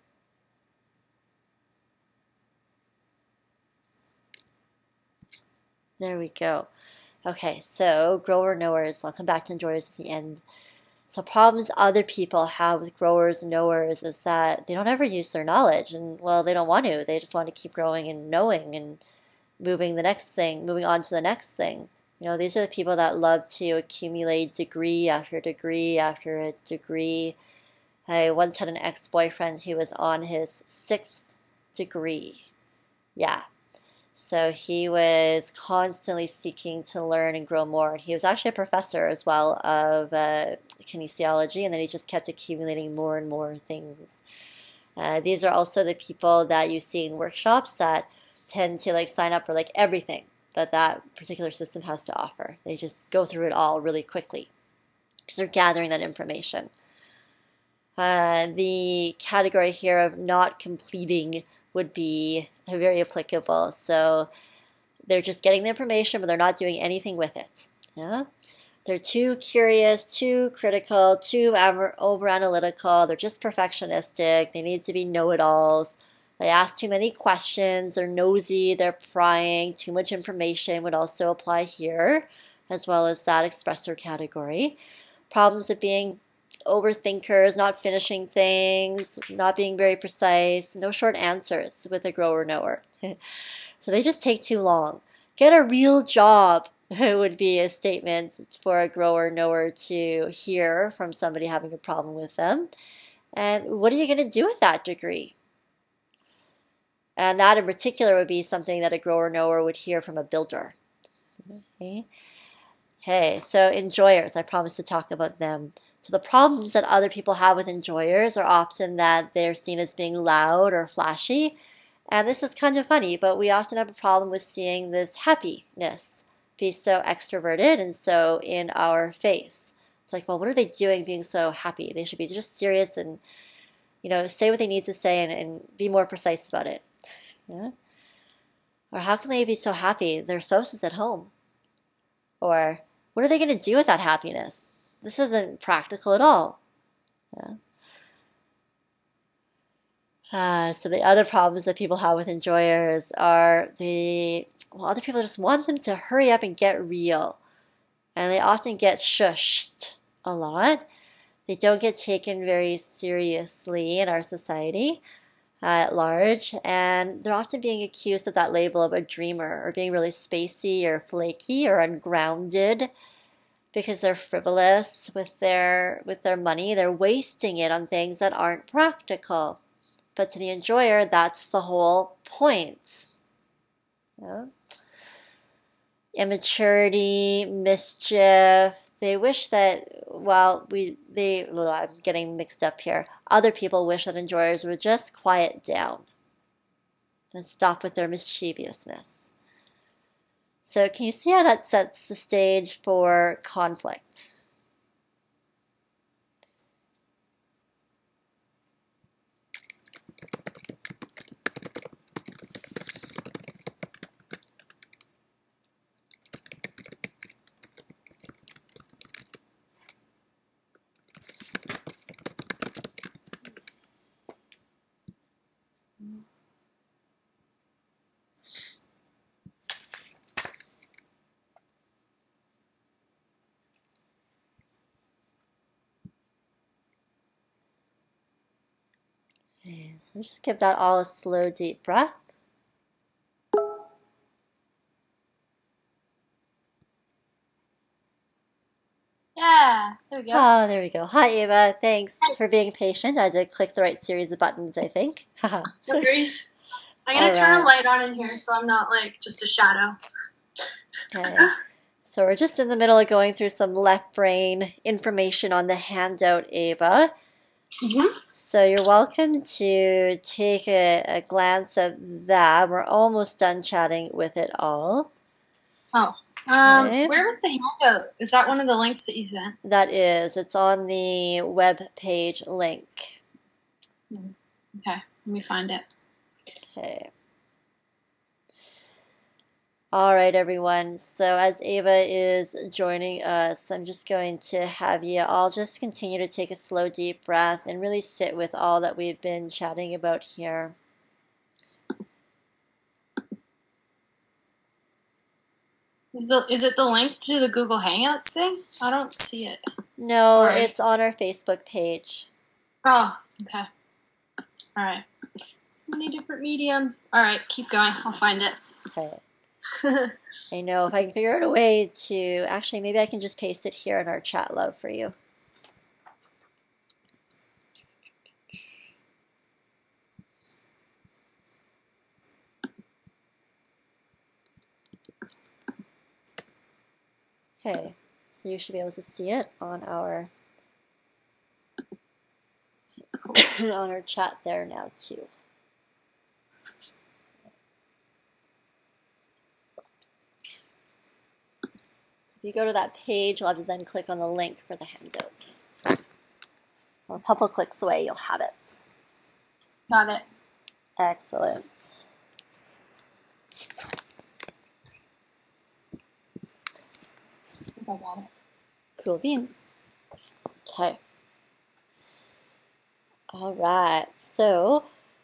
There we go. Okay, so grower knowers. I'll come back to enjoyers at the end. So problems other people have with growers and knowers is that they don't ever use their knowledge, and well, they don't want to. They just want to keep growing and knowing and moving the next thing, moving on to the next thing. You know, these are the people that love to accumulate degree after degree after a degree. I once had an ex-boyfriend who was on his sixth degree. Yeah. So he was constantly seeking to learn and grow more. He was actually a professor as well of uh, kinesiology, and then he just kept accumulating more and more things. Uh, these are also the people that you see in workshops that tend to like sign up for like everything that that particular system has to offer. They just go through it all really quickly because they're gathering that information. Uh, the category here of not completing would be very applicable. So they're just getting the information, but they're not doing anything with it. Yeah? They're too curious, too critical, too over-analytical. They're just perfectionistic. They need to be know-it-alls. They ask too many questions. They're nosy. They're prying. Too much information would also apply here, as well as that expressor category. Problems of being overthinkers, not finishing things, not being very precise, no short answers with a grower knower. So they just take too long. Get a real job would be a statement for a grower knower to hear from somebody having a problem with them. And what are you going to do with that degree? And that in particular would be something that a grower knower would hear from a builder. Okay. Okay, so enjoyers, I promised to talk about them. So the problems that other people have with enjoyers are often that they're seen as being loud or flashy. And this is kind of funny, but we often have a problem with seeing this happiness be so extroverted and so in our face. It's like, well, what are they doing being so happy? They should be just serious and, you know, say what they need to say and, and be more precise about it. Yeah? Or how can they be so happy? Their spouse is at home. Or what are they going to do with that happiness? This isn't practical at all. Yeah? Uh, so the other problems that people have with enjoyers are the, well, other people just want them to hurry up and get real. And they often get shushed a lot. They don't get taken very seriously in our society uh, at large. And they're often being accused of that label of a dreamer or being really spacey or flaky or ungrounded because they're frivolous with their, with their money. They're wasting it on things that aren't practical. But to the enjoyer, that's the whole point. Yeah? Immaturity, mischief. They wish that, well, we, they, well, I'm getting mixed up here. Other people wish that enjoyers would just quiet down and stop with their mischievousness. So can you see how that sets the stage for conflict? Just give that all a slow, deep breath. Yeah, there we go. Oh, there we go. Hi, Ava. Thanks for being patient. I did click the right series of buttons, I think. No worries. I'm gonna All turn right. a light on in here so I'm not like just a shadow. Okay. So we're just in the middle of going through some left brain information on the handout, Ava. Mm-hmm. So you're welcome to take a, a glance at that. We're almost done chatting with it all. Oh. Um, Okay. where was the handout? Is that one of the links that you sent? That is. It's on the web page link. Okay, let me find it. Okay. All right, everyone. So as Ava is joining us, I'm just going to have you all just continue to take a slow, deep breath and really sit with all that we've been chatting about here. Is the is it the link to the Google Hangouts thing? I don't see it. No, Sorry. It's on our Facebook page. Oh, okay. All right. So many different mediums. All right, keep going. I'll find it. Okay. I know if I can figure out a way to, actually, maybe I can just paste it here in our chat love for you. Okay, so you should be able to see it on our on our chat there now too. If you go to that page, you'll have to then click on the link for the handouts. Well, a couple clicks away, you'll have it. Got it. Excellent. I think I got it. Cool beans. Okay. All right, so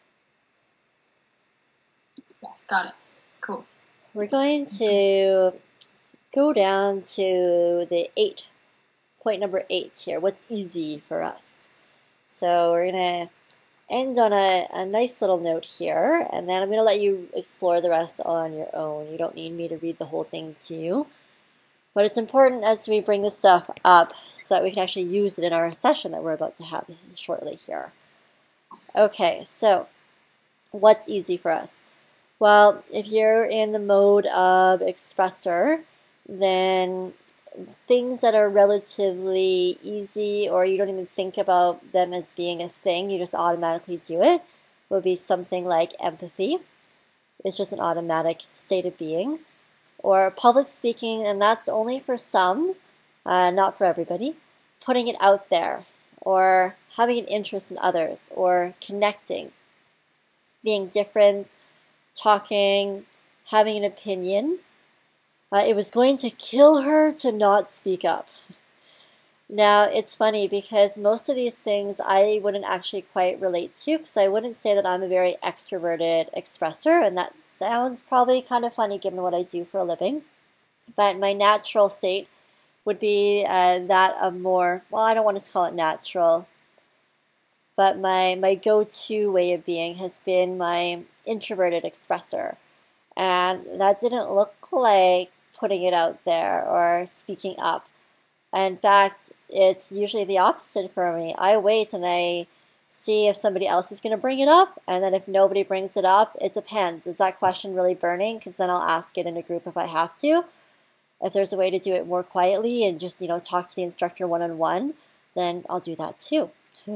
Yes, got it. Cool. we're going to go down to the eight, point number eight here. What's easy for us? So we're going to end on a, a nice little note here, and then I'm going to let you explore the rest on your own. You don't need me to read the whole thing to you. But it's important as we bring this stuff up so that we can actually use it in our session that we're about to have shortly here. Okay, so what's easy for us? Well, if you're in the mode of expressor, then things that are relatively easy or you don't even think about them as being a thing, you just automatically do it, would be something like empathy. It's just an automatic state of being. Or public speaking, and that's only for some, uh, not for everybody. Putting it out there, or having an interest in others, or connecting, being different, talking, having an opinion. Uh, it was going to kill her to not speak up. Now, it's funny because most of these things I wouldn't actually quite relate to because I wouldn't say that I'm a very extroverted expressor, and that sounds probably kind of funny given what I do for a living. But my natural state would be uh, that of more, well, I don't want to call it natural, but my, my go-to way of being has been my introverted expressor. And that didn't look like putting it out there or speaking up. In fact, it's usually the opposite for me. I wait and I see if somebody else is going to bring it up, and then if nobody brings it up, it depends. Is that question really burning? Because then I'll ask it in a group if I have to. If there's a way to do it more quietly and just, you know, talk to the instructor one-on-one, then I'll do that too.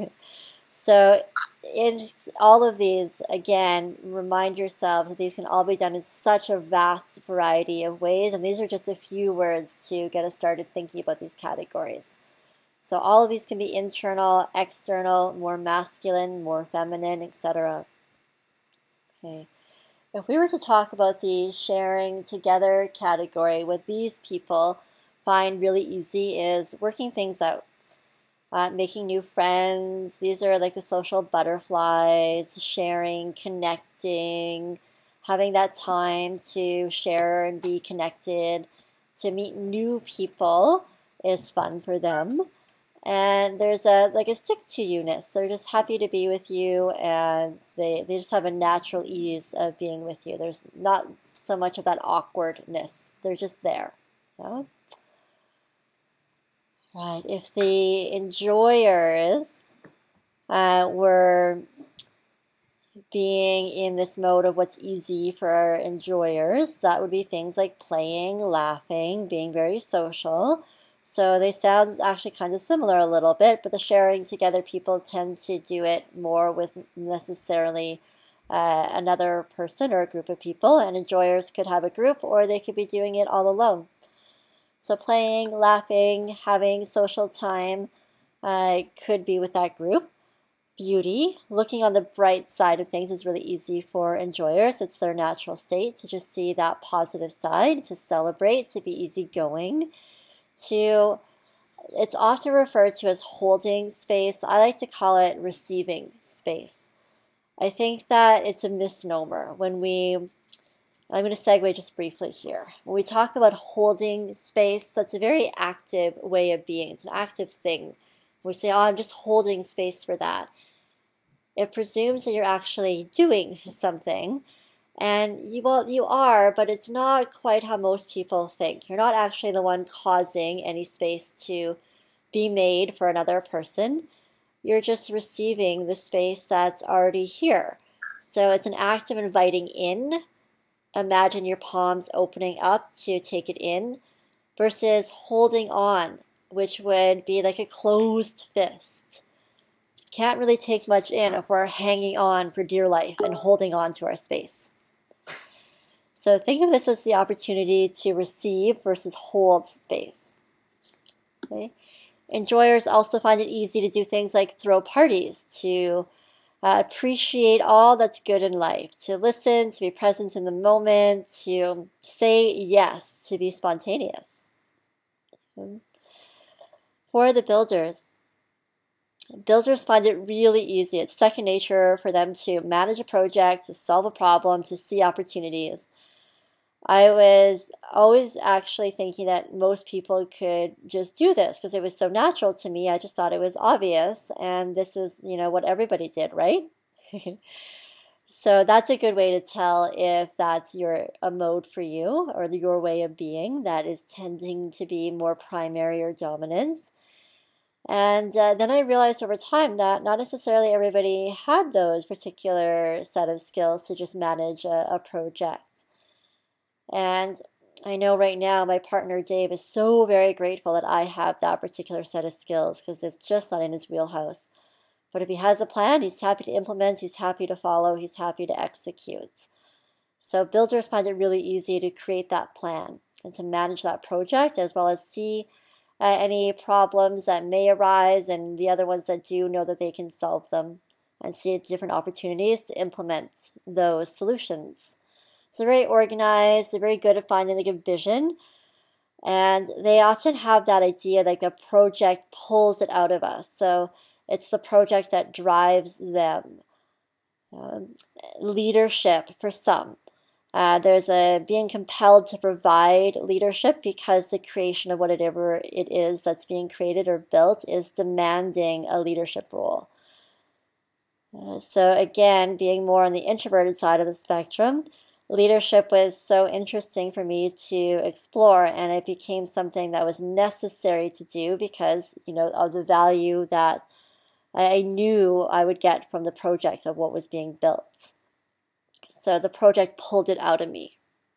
So in all of these, again, remind yourselves that these can all be done in such a vast variety of ways, and these are just a few words to get us started thinking about these categories. So all of these can be internal, external, more masculine, more feminine, et cetera. Okay. If we were to talk about the sharing together category, what these people find really easy is working things out. Uh, making new friends. These are like the social butterflies, sharing, connecting, having that time to share and be connected, to meet new people is fun for them. And there's a like a stick to you-ness. They're just happy to be with you, and they, they just have a natural ease of being with you. There's not so much of that awkwardness. They're just there. Yeah? Right. If the enjoyers uh, were being in this mode of what's easy for our enjoyers, that would be things like playing, laughing, being very social. So they sound actually kind of similar a little bit, but the sharing together people tend to do it more with necessarily uh, another person or a group of people, and enjoyers could have a group or they could be doing it all alone. So playing, laughing, having social time uh, could be with that group. Beauty, looking on the bright side of things is really easy for enjoyers. It's their natural state to just see that positive side, to celebrate, to be easygoing, to, it's often referred to as holding space. I like to call it receiving space. I think that it's a misnomer when we, I'm going to segue just briefly here. When we talk about holding space, that's a very active way of being. It's an active thing. We say, oh, I'm just holding space for that. It presumes that you're actually doing something, and you, well, you are, but it's not quite how most people think. You're not actually the one causing any space to be made for another person. You're just receiving the space that's already here. So it's an act of inviting in. Imagine your palms opening up to take it in, versus holding on, which would be like a closed fist. Can't really take much in if we're hanging on for dear life and holding on to our space. So think of this as the opportunity to receive versus hold space. Okay? Enjoyers also find it easy to do things like throw parties, to uh, appreciate all that's good in life, to listen, to be present in the moment, to say yes, to be spontaneous. Okay? For the builders, Builders find it really easy. It's second nature for them to manage a project, to solve a problem, to see opportunities. I was always actually thinking that most people could just do this because it was so natural to me. I just thought it was obvious, and this is, you know, what everybody did, right? So that's a good way to tell if that's your a mode for you or your way of being that is tending to be more primary or dominant. And uh, then I realized over time that not necessarily everybody had those particular set of skills to just manage a, a project. And I know right now my partner Dave is so very grateful that I have that particular set of skills because it's just not in his wheelhouse. But if he has a plan, he's happy to implement, he's happy to follow, he's happy to execute. So builders find it really easy to create that plan and to manage that project, as well as see uh, any problems that may arise, and the other ones that do know that they can solve them, and see different opportunities to implement those solutions. So they're very organized, they're very good at finding like a vision, and they often have that idea like a project pulls it out of us. So it's the project that drives them. Um, leadership for some. Uh, there's a being compelled to provide leadership because the creation of whatever it is that's being created or built is demanding a leadership role. Uh, so again, being more on the introverted side of the spectrum, leadership was so interesting for me to explore, and it became something that was necessary to do because, you know, of the value that I knew I would get from the project of what was being built. So the project pulled it out of me.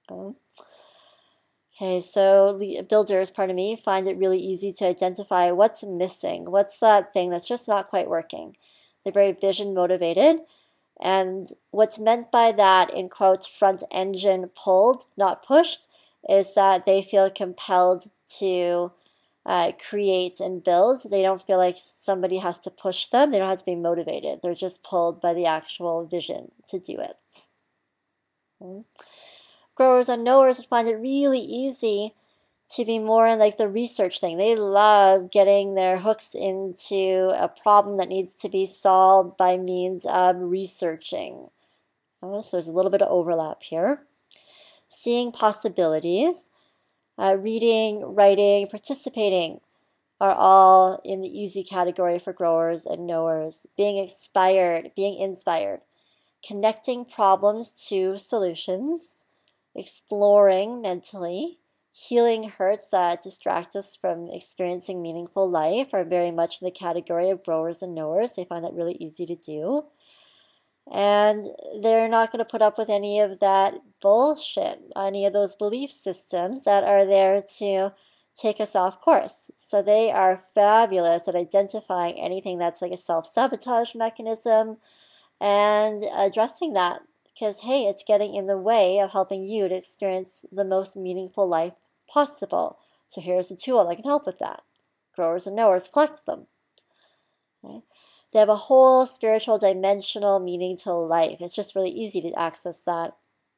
Okay, so builders, pardon me, find it really easy to identify what's missing. What's that thing that's just not quite working? They're very vision motivated. And what's meant by that, in quotes, front engine pulled, not pushed, is that they feel compelled to uh, create and build. They don't feel like somebody has to push them. They don't have to be motivated. They're just pulled by the actual vision to do it. Okay. Growers and knowers would find it really easy to be more in like the research thing. They love getting their hooks into a problem that needs to be solved by means of researching. Oh, so there's a little bit of overlap here. Seeing possibilities, uh, reading, writing, participating are all in the easy category for growers and knowers. Being inspired, being inspired, connecting problems to solutions, exploring mentally, healing hurts that distract us from experiencing meaningful life are very much in the category of growers and knowers. They find that really easy to do. And they're not going to put up with any of that bullshit, any of those belief systems that are there to take us off course. So they are fabulous at identifying anything that's like a self-sabotage mechanism and addressing that, because hey, it's getting in the way of helping you to experience the most meaningful life possible. So here's a tool that can help with that. Growers and knowers, collect them. Okay? They have a whole spiritual dimensional meaning to life. It's just really easy to access that.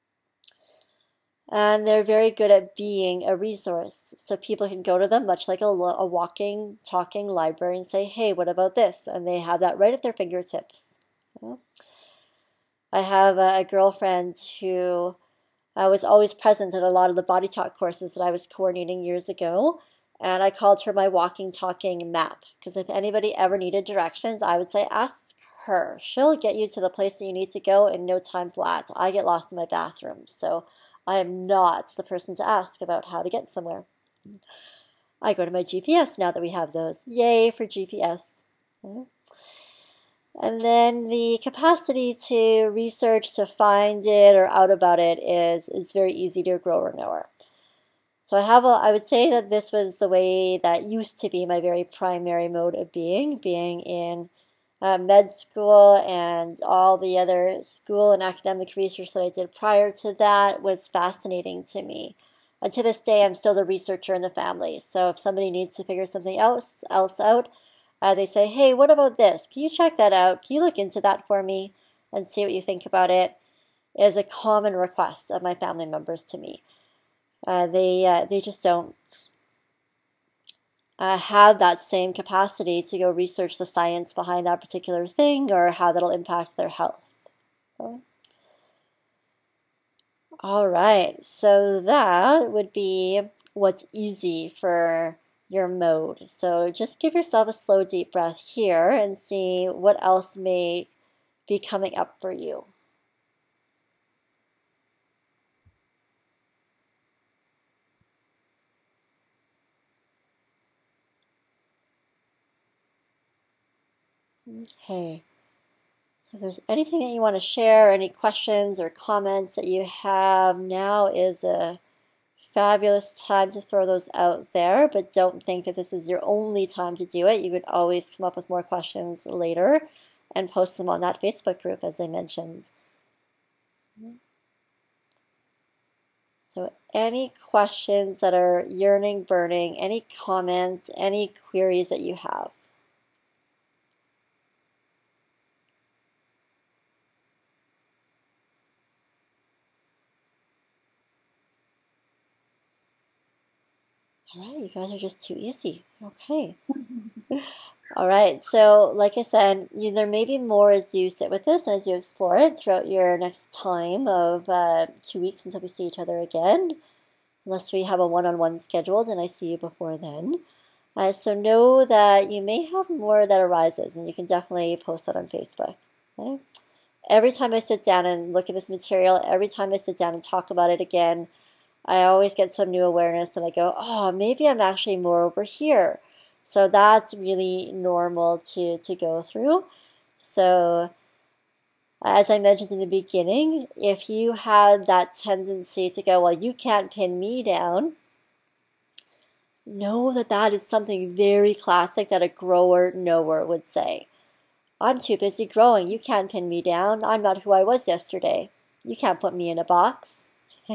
And they're very good at being a resource. So people can go to them, much like a, a walking, talking library, and say, hey, what about this? And they have that right at their fingertips. Okay? I have a, a girlfriend who uh, was always present at a lot of the body talk courses that I was coordinating years ago. And I called her my walking, talking map. Because if anybody ever needed directions, I would say, ask her. She'll get you to the place that you need to go in no time flat. I get lost in my bathroom. So I am not the person to ask about how to get somewhere. I go to my G P S now that we have those. Yay for G P S. Okay. And then the capacity to research, to find it or out about it is, is very easy to a grower knower. So I have a, I would say that this was the way that used to be my very primary mode of being, being in uh, med school, and all the other school and academic research that I did prior to that was fascinating to me. And to this day, I'm still the researcher in the family. So if somebody needs to figure something else, else out, uh, they say, hey, what about this? Can you check that out? Can you look into that for me and see what you think about it? Is a common request of my family members to me. Uh, they uh, they just don't uh, have that same capacity to go research the science behind that particular thing or how that'll impact their health. Okay. All right, so that would be what's easy for your mode. So just give yourself a slow, deep breath here and see what else may be coming up for you. Okay. If there's anything that you want to share, any questions or comments that you have, now is a fabulous time to throw those out there, but don't think that this is your only time to do it. You could always come up with more questions later and post them on that Facebook group, as I mentioned. So any questions that are yearning, burning, any comments, any queries that you have. All right, you guys are just too easy. Okay. All right, so like I said, you, there may be more as you sit with this, as you explore it throughout your next time of uh, two weeks until we see each other again, unless we have a one-on-one scheduled and I see you before then. Uh, so know that you may have more that arises, and you can definitely post that on Facebook. Okay? Every time I sit down and look at this material, every time I sit down and talk about it again, I always get some new awareness and I go, oh, maybe I'm actually more over here. So that's really normal to, to go through. So as I mentioned in the beginning, if you had that tendency to go, well, you can't pin me down, know that that is something very classic that a grower knower would say. I'm too busy growing. You can't pin me down. I'm not who I was yesterday. You can't put me in a box.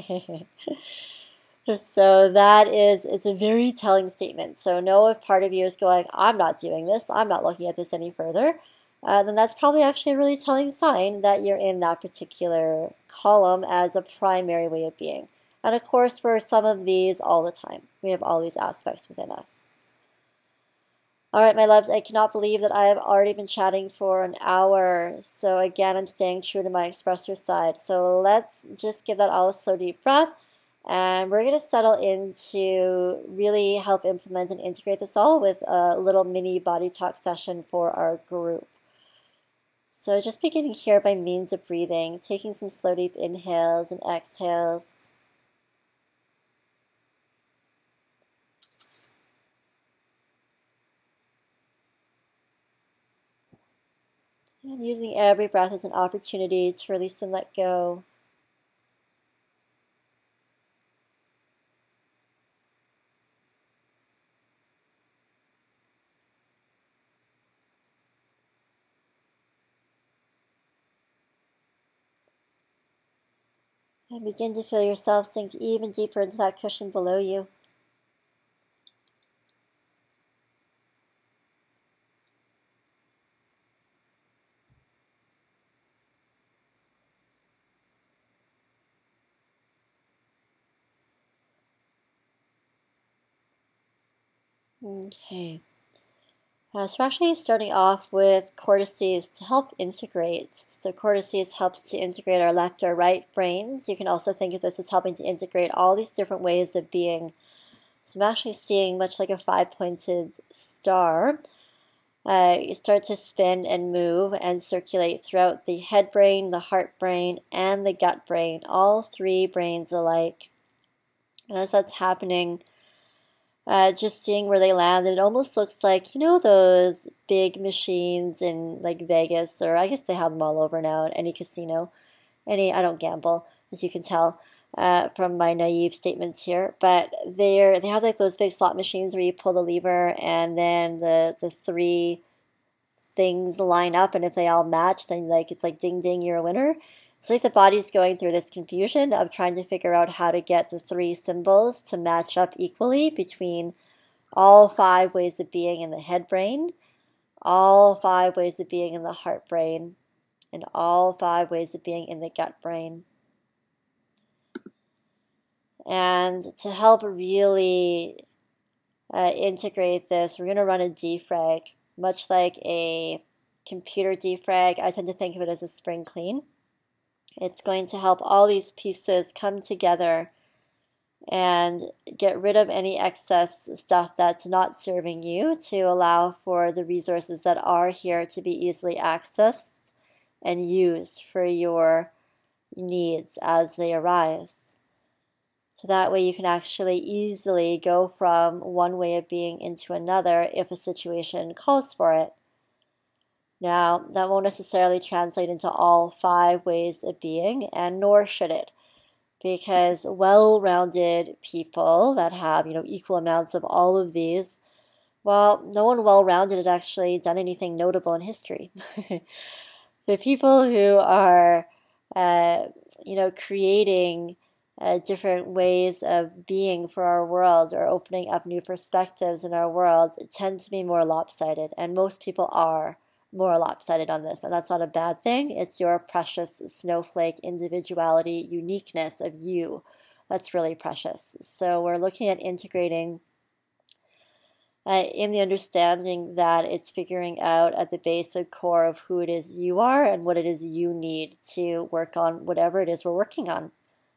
So that is, is a very telling statement. So know if part of you is going, I'm not doing this, I'm not looking at this any further, uh, then that's probably actually a really telling sign that you're in that particular column as a primary way of being. And of course, for some of these, all the time. We have all these aspects within us. All right, my loves, I cannot believe that I have already been chatting for an hour. So again, I'm staying true to my expressor side. So let's just give that all a slow, deep breath. And we're going to settle in to really help implement and integrate this all with a little mini body talk session for our group. So just beginning here by means of breathing, taking some slow deep inhales and exhales. And using every breath as an opportunity to release and let go. And begin to feel yourself sink even deeper into that cushion below you. Okay. Uh, so we're actually starting off with cortices to help integrate. So cortices helps to integrate our left or right brains. You can also think of this as helping to integrate all these different ways of being. So I'm actually seeing much like a five-pointed star. Uh, you start to spin and move and circulate throughout the head brain, the heart brain, and the gut brain, all three brains alike. And as that's happening, Uh, just seeing where they land, and it almost looks like, you know, those big machines in like Vegas, or I guess they have them all over now at any casino. Any, I don't gamble, as you can tell uh, from my naive statements here, but they're they have like those big slot machines where you pull the lever and then the the three things line up, and if they all match, then like it's like ding ding, you're a winner. It's like the body's going through this confusion of trying to figure out how to get the three symbols to match up equally between all five ways of being in the head brain, all five ways of being in the heart brain, and all five ways of being in the gut brain. And to help really uh, integrate this, we're going to run a defrag, much like a computer defrag. I tend to think of it as a spring clean. It's going to help all these pieces come together and get rid of any excess stuff that's not serving you, to allow for the resources that are here to be easily accessed and used for your needs as they arise. So that way you can actually easily go from one way of being into another if a situation calls for it. Now, that won't necessarily translate into all five ways of being, and nor should it, because well-rounded people that have, you know, equal amounts of all of these, well, no one well-rounded had actually done anything notable in history. The people who are, uh, you know, creating uh, different ways of being for our world, or opening up new perspectives in our world, tend to be more lopsided, and most people are more lopsided on this, and that's not a bad thing. It's your precious snowflake individuality, uniqueness of you that's really precious. So we're looking at integrating uh, in the understanding that it's figuring out at the basic core of who it is you are and what it is you need to work on whatever it is we're working on.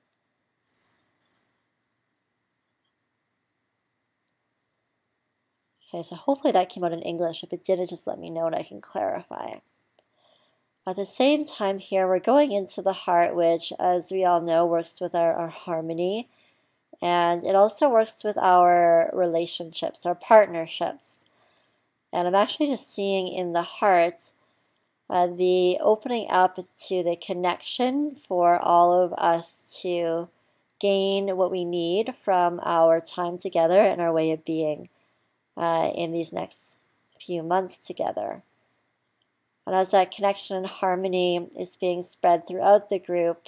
Okay, so hopefully that came out in English. If it didn't, just let me know and I can clarify. At the same time here, we're going into the heart, which, as we all know, works with our, our harmony. And it also works with our relationships, our partnerships. And I'm actually just seeing in the heart uh, the opening up to the connection for all of us to gain what we need from our time together and our way of being uh, in these next few months together. And as that connection and harmony is being spread throughout the group,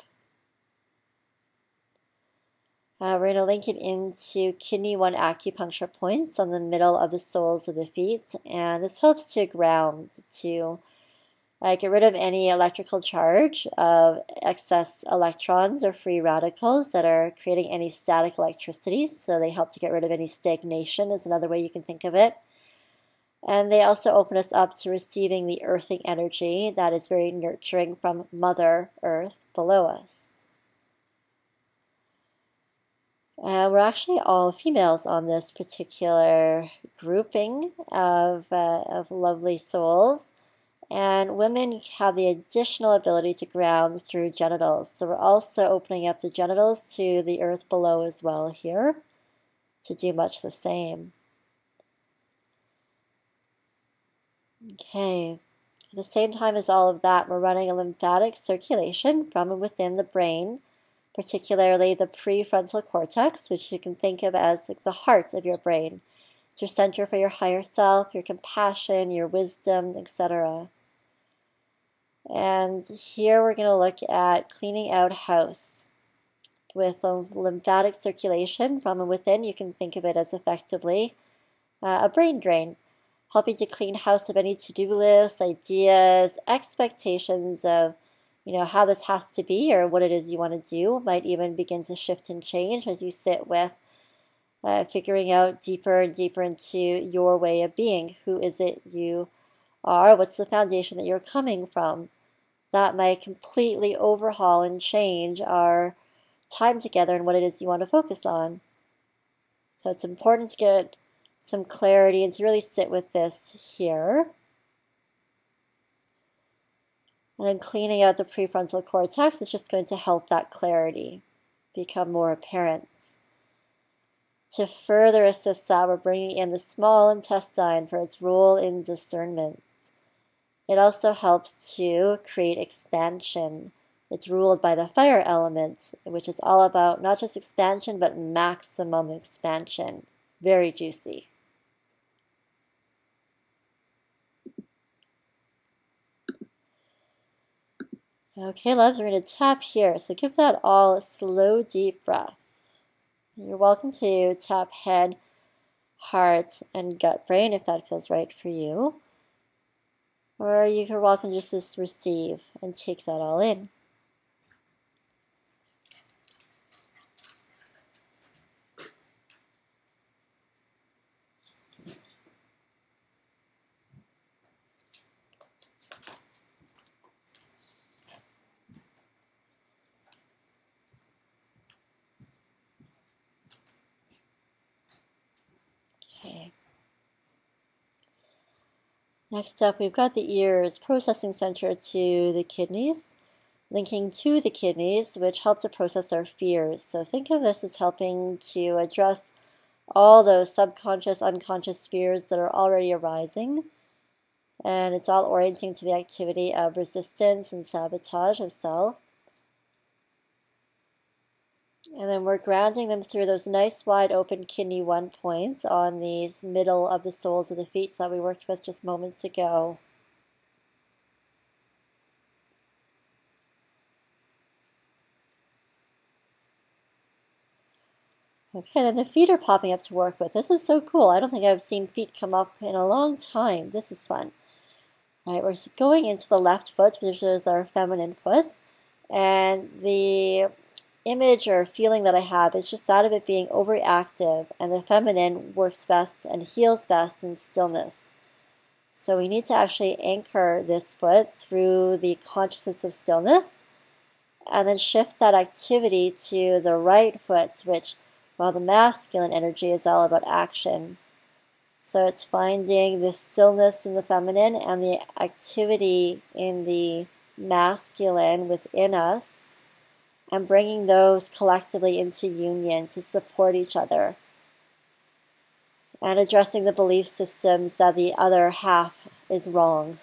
uh, we're going to link it into Kidney One acupuncture points on the middle of the soles of the feet. And this helps to ground, to uh, get rid of any electrical charge of excess electrons or free radicals that are creating any static electricity. So they help to get rid of any stagnation, is another way you can think of it. And they also open us up to receiving the earthing energy that is very nurturing from Mother Earth below us. And we're actually all females on this particular grouping of, uh, of lovely souls. And women have the additional ability to ground through genitals. So we're also opening up the genitals to the earth below as well here to do much the same. Okay. At the same time as all of that, we're running a lymphatic circulation from and within the brain, particularly the prefrontal cortex, which you can think of as like the heart of your brain. It's your center for your higher self, your compassion, your wisdom, et cetera. And here we're going to look at cleaning out house. With a lymphatic circulation from and within, you can think of it as effectively uh, a brain drain, helping to clean house of any to-do lists, ideas, expectations of, you know, how this has to be or what it is you want to do. Might even begin to shift and change as you sit with uh, figuring out deeper and deeper into your way of being. Who is it you are? What's the foundation that you're coming from? That might completely overhaul and change our time together and what it is you want to focus on. So it's important to get some clarity and to really sit with this here. And then cleaning out the prefrontal cortex is just going to help that clarity become more apparent. To further assist that, we're bringing in the small intestine for its role in discernment. It also helps to create expansion. It's ruled by the fire element, which is all about not just expansion, but maximum expansion. Very juicy. Okay, loves, we're going to tap here. So give that all a slow, deep breath. You're welcome to tap head, heart, and gut brain if that feels right for you. Or you are welcome just to receive and take that all in. Okay. Next up, we've got the ears, processing center to the kidneys, linking to the kidneys, which help to process our fears. So think of this as helping to address all those subconscious, unconscious fears that are already arising. And it's all orienting to the activity of resistance and sabotage of self. And then we're grounding them through those nice wide open kidney one points on these middle of the soles of the feet that we worked with just moments ago. Okay, then the feet are popping up to work with. This is so cool. I don't think I've seen feet come up in a long time. This is fun. All right, we're going into the left foot, which is our feminine foot. And the image or feeling that I have is just that of it being overactive, and the feminine works best and heals best in stillness. So we need to actually anchor this foot through the consciousness of stillness, and then shift that activity to the right foot, which, while the masculine energy is all about action. So it's finding the stillness in the feminine and the activity in the masculine within us, and bringing those collectively into union to support each other, and addressing the belief systems that the other half is wrong.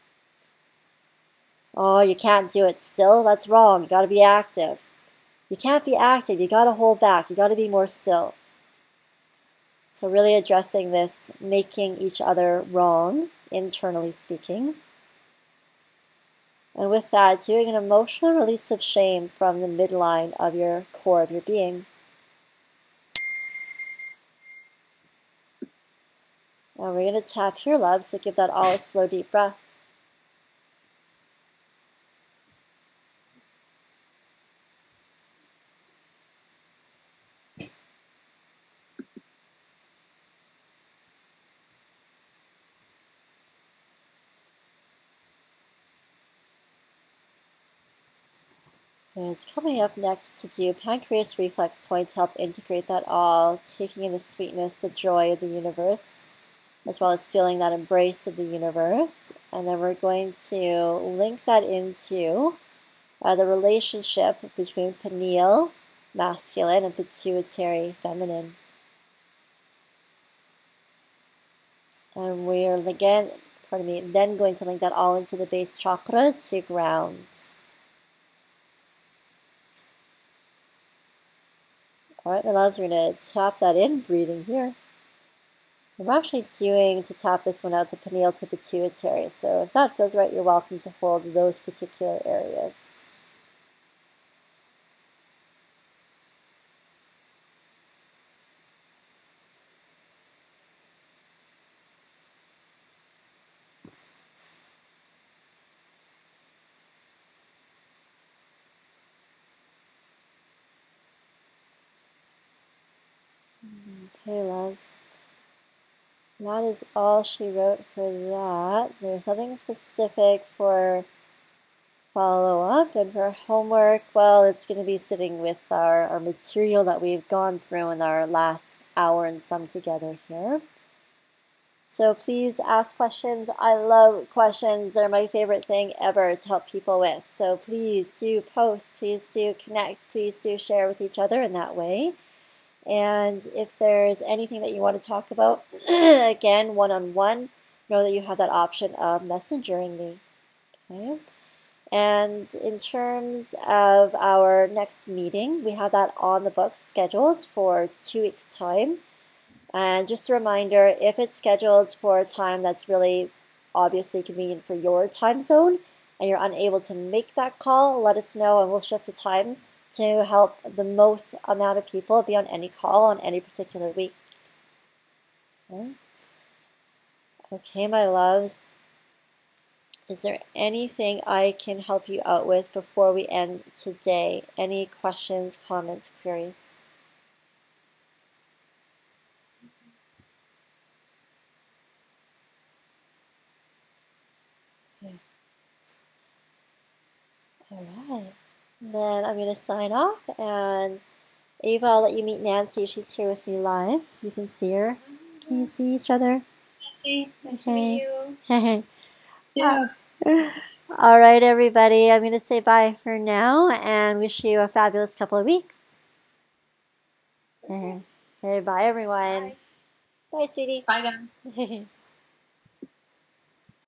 Oh, you can't do it still? That's wrong. You got to be active. You can't be active. You got to hold back. You got to be more still. So really addressing this, making each other wrong, internally speaking. And with that, doing an emotional release of shame from the midline of your core of your being. And we're going to tap here, love, so give that all a slow, deep breath. It's coming up next to do pancreas reflex point to help integrate that all, taking in the sweetness, the joy of the universe, as well as feeling that embrace of the universe. And then we're going to link that into uh, the relationship between pineal, masculine, and pituitary, feminine. And we're again, pardon me, then going to link that all into the base chakra to ground. Alright, my loves, we're going to tap that in, breathing here. I'm actually doing to tap this one out, the pineal to pituitary. So if that feels right, you're welcome to hold those particular areas. Okay, loves. That is all she wrote for that. There's nothing specific for follow-up, and for homework, well, it's going to be sitting with our, our material that we've gone through in our last hour and some together here. So please ask questions. I love questions. They're my favorite thing ever to help people with. So please do post, please do connect, please do share with each other in that way. And if there's anything that you want to talk about, again, one-on-one, know that you have that option of messengering me. Okay? And in terms of our next meeting, we have that on the books scheduled for two weeks' time. And just a reminder, if it's scheduled for a time that's really obviously convenient for your time zone and you're unable to make that call, let us know and we'll shift the time to help the most amount of people be on any call on any particular week. Okay, okay, my loves. Is there anything I can help you out with before we end today? Any questions, comments, queries? Okay. All right. Then I'm going to sign off, and Ava, I'll let you meet Nancy. She's here with me live. You can see her. Can you see each other? Nancy, nice Okay. to meet you. Hey. Yeah. All right, everybody. I'm going to say bye for now and wish you a fabulous couple of weeks. Okay. Okay, bye, everyone. Bye. Bye, sweetie. Bye, guys.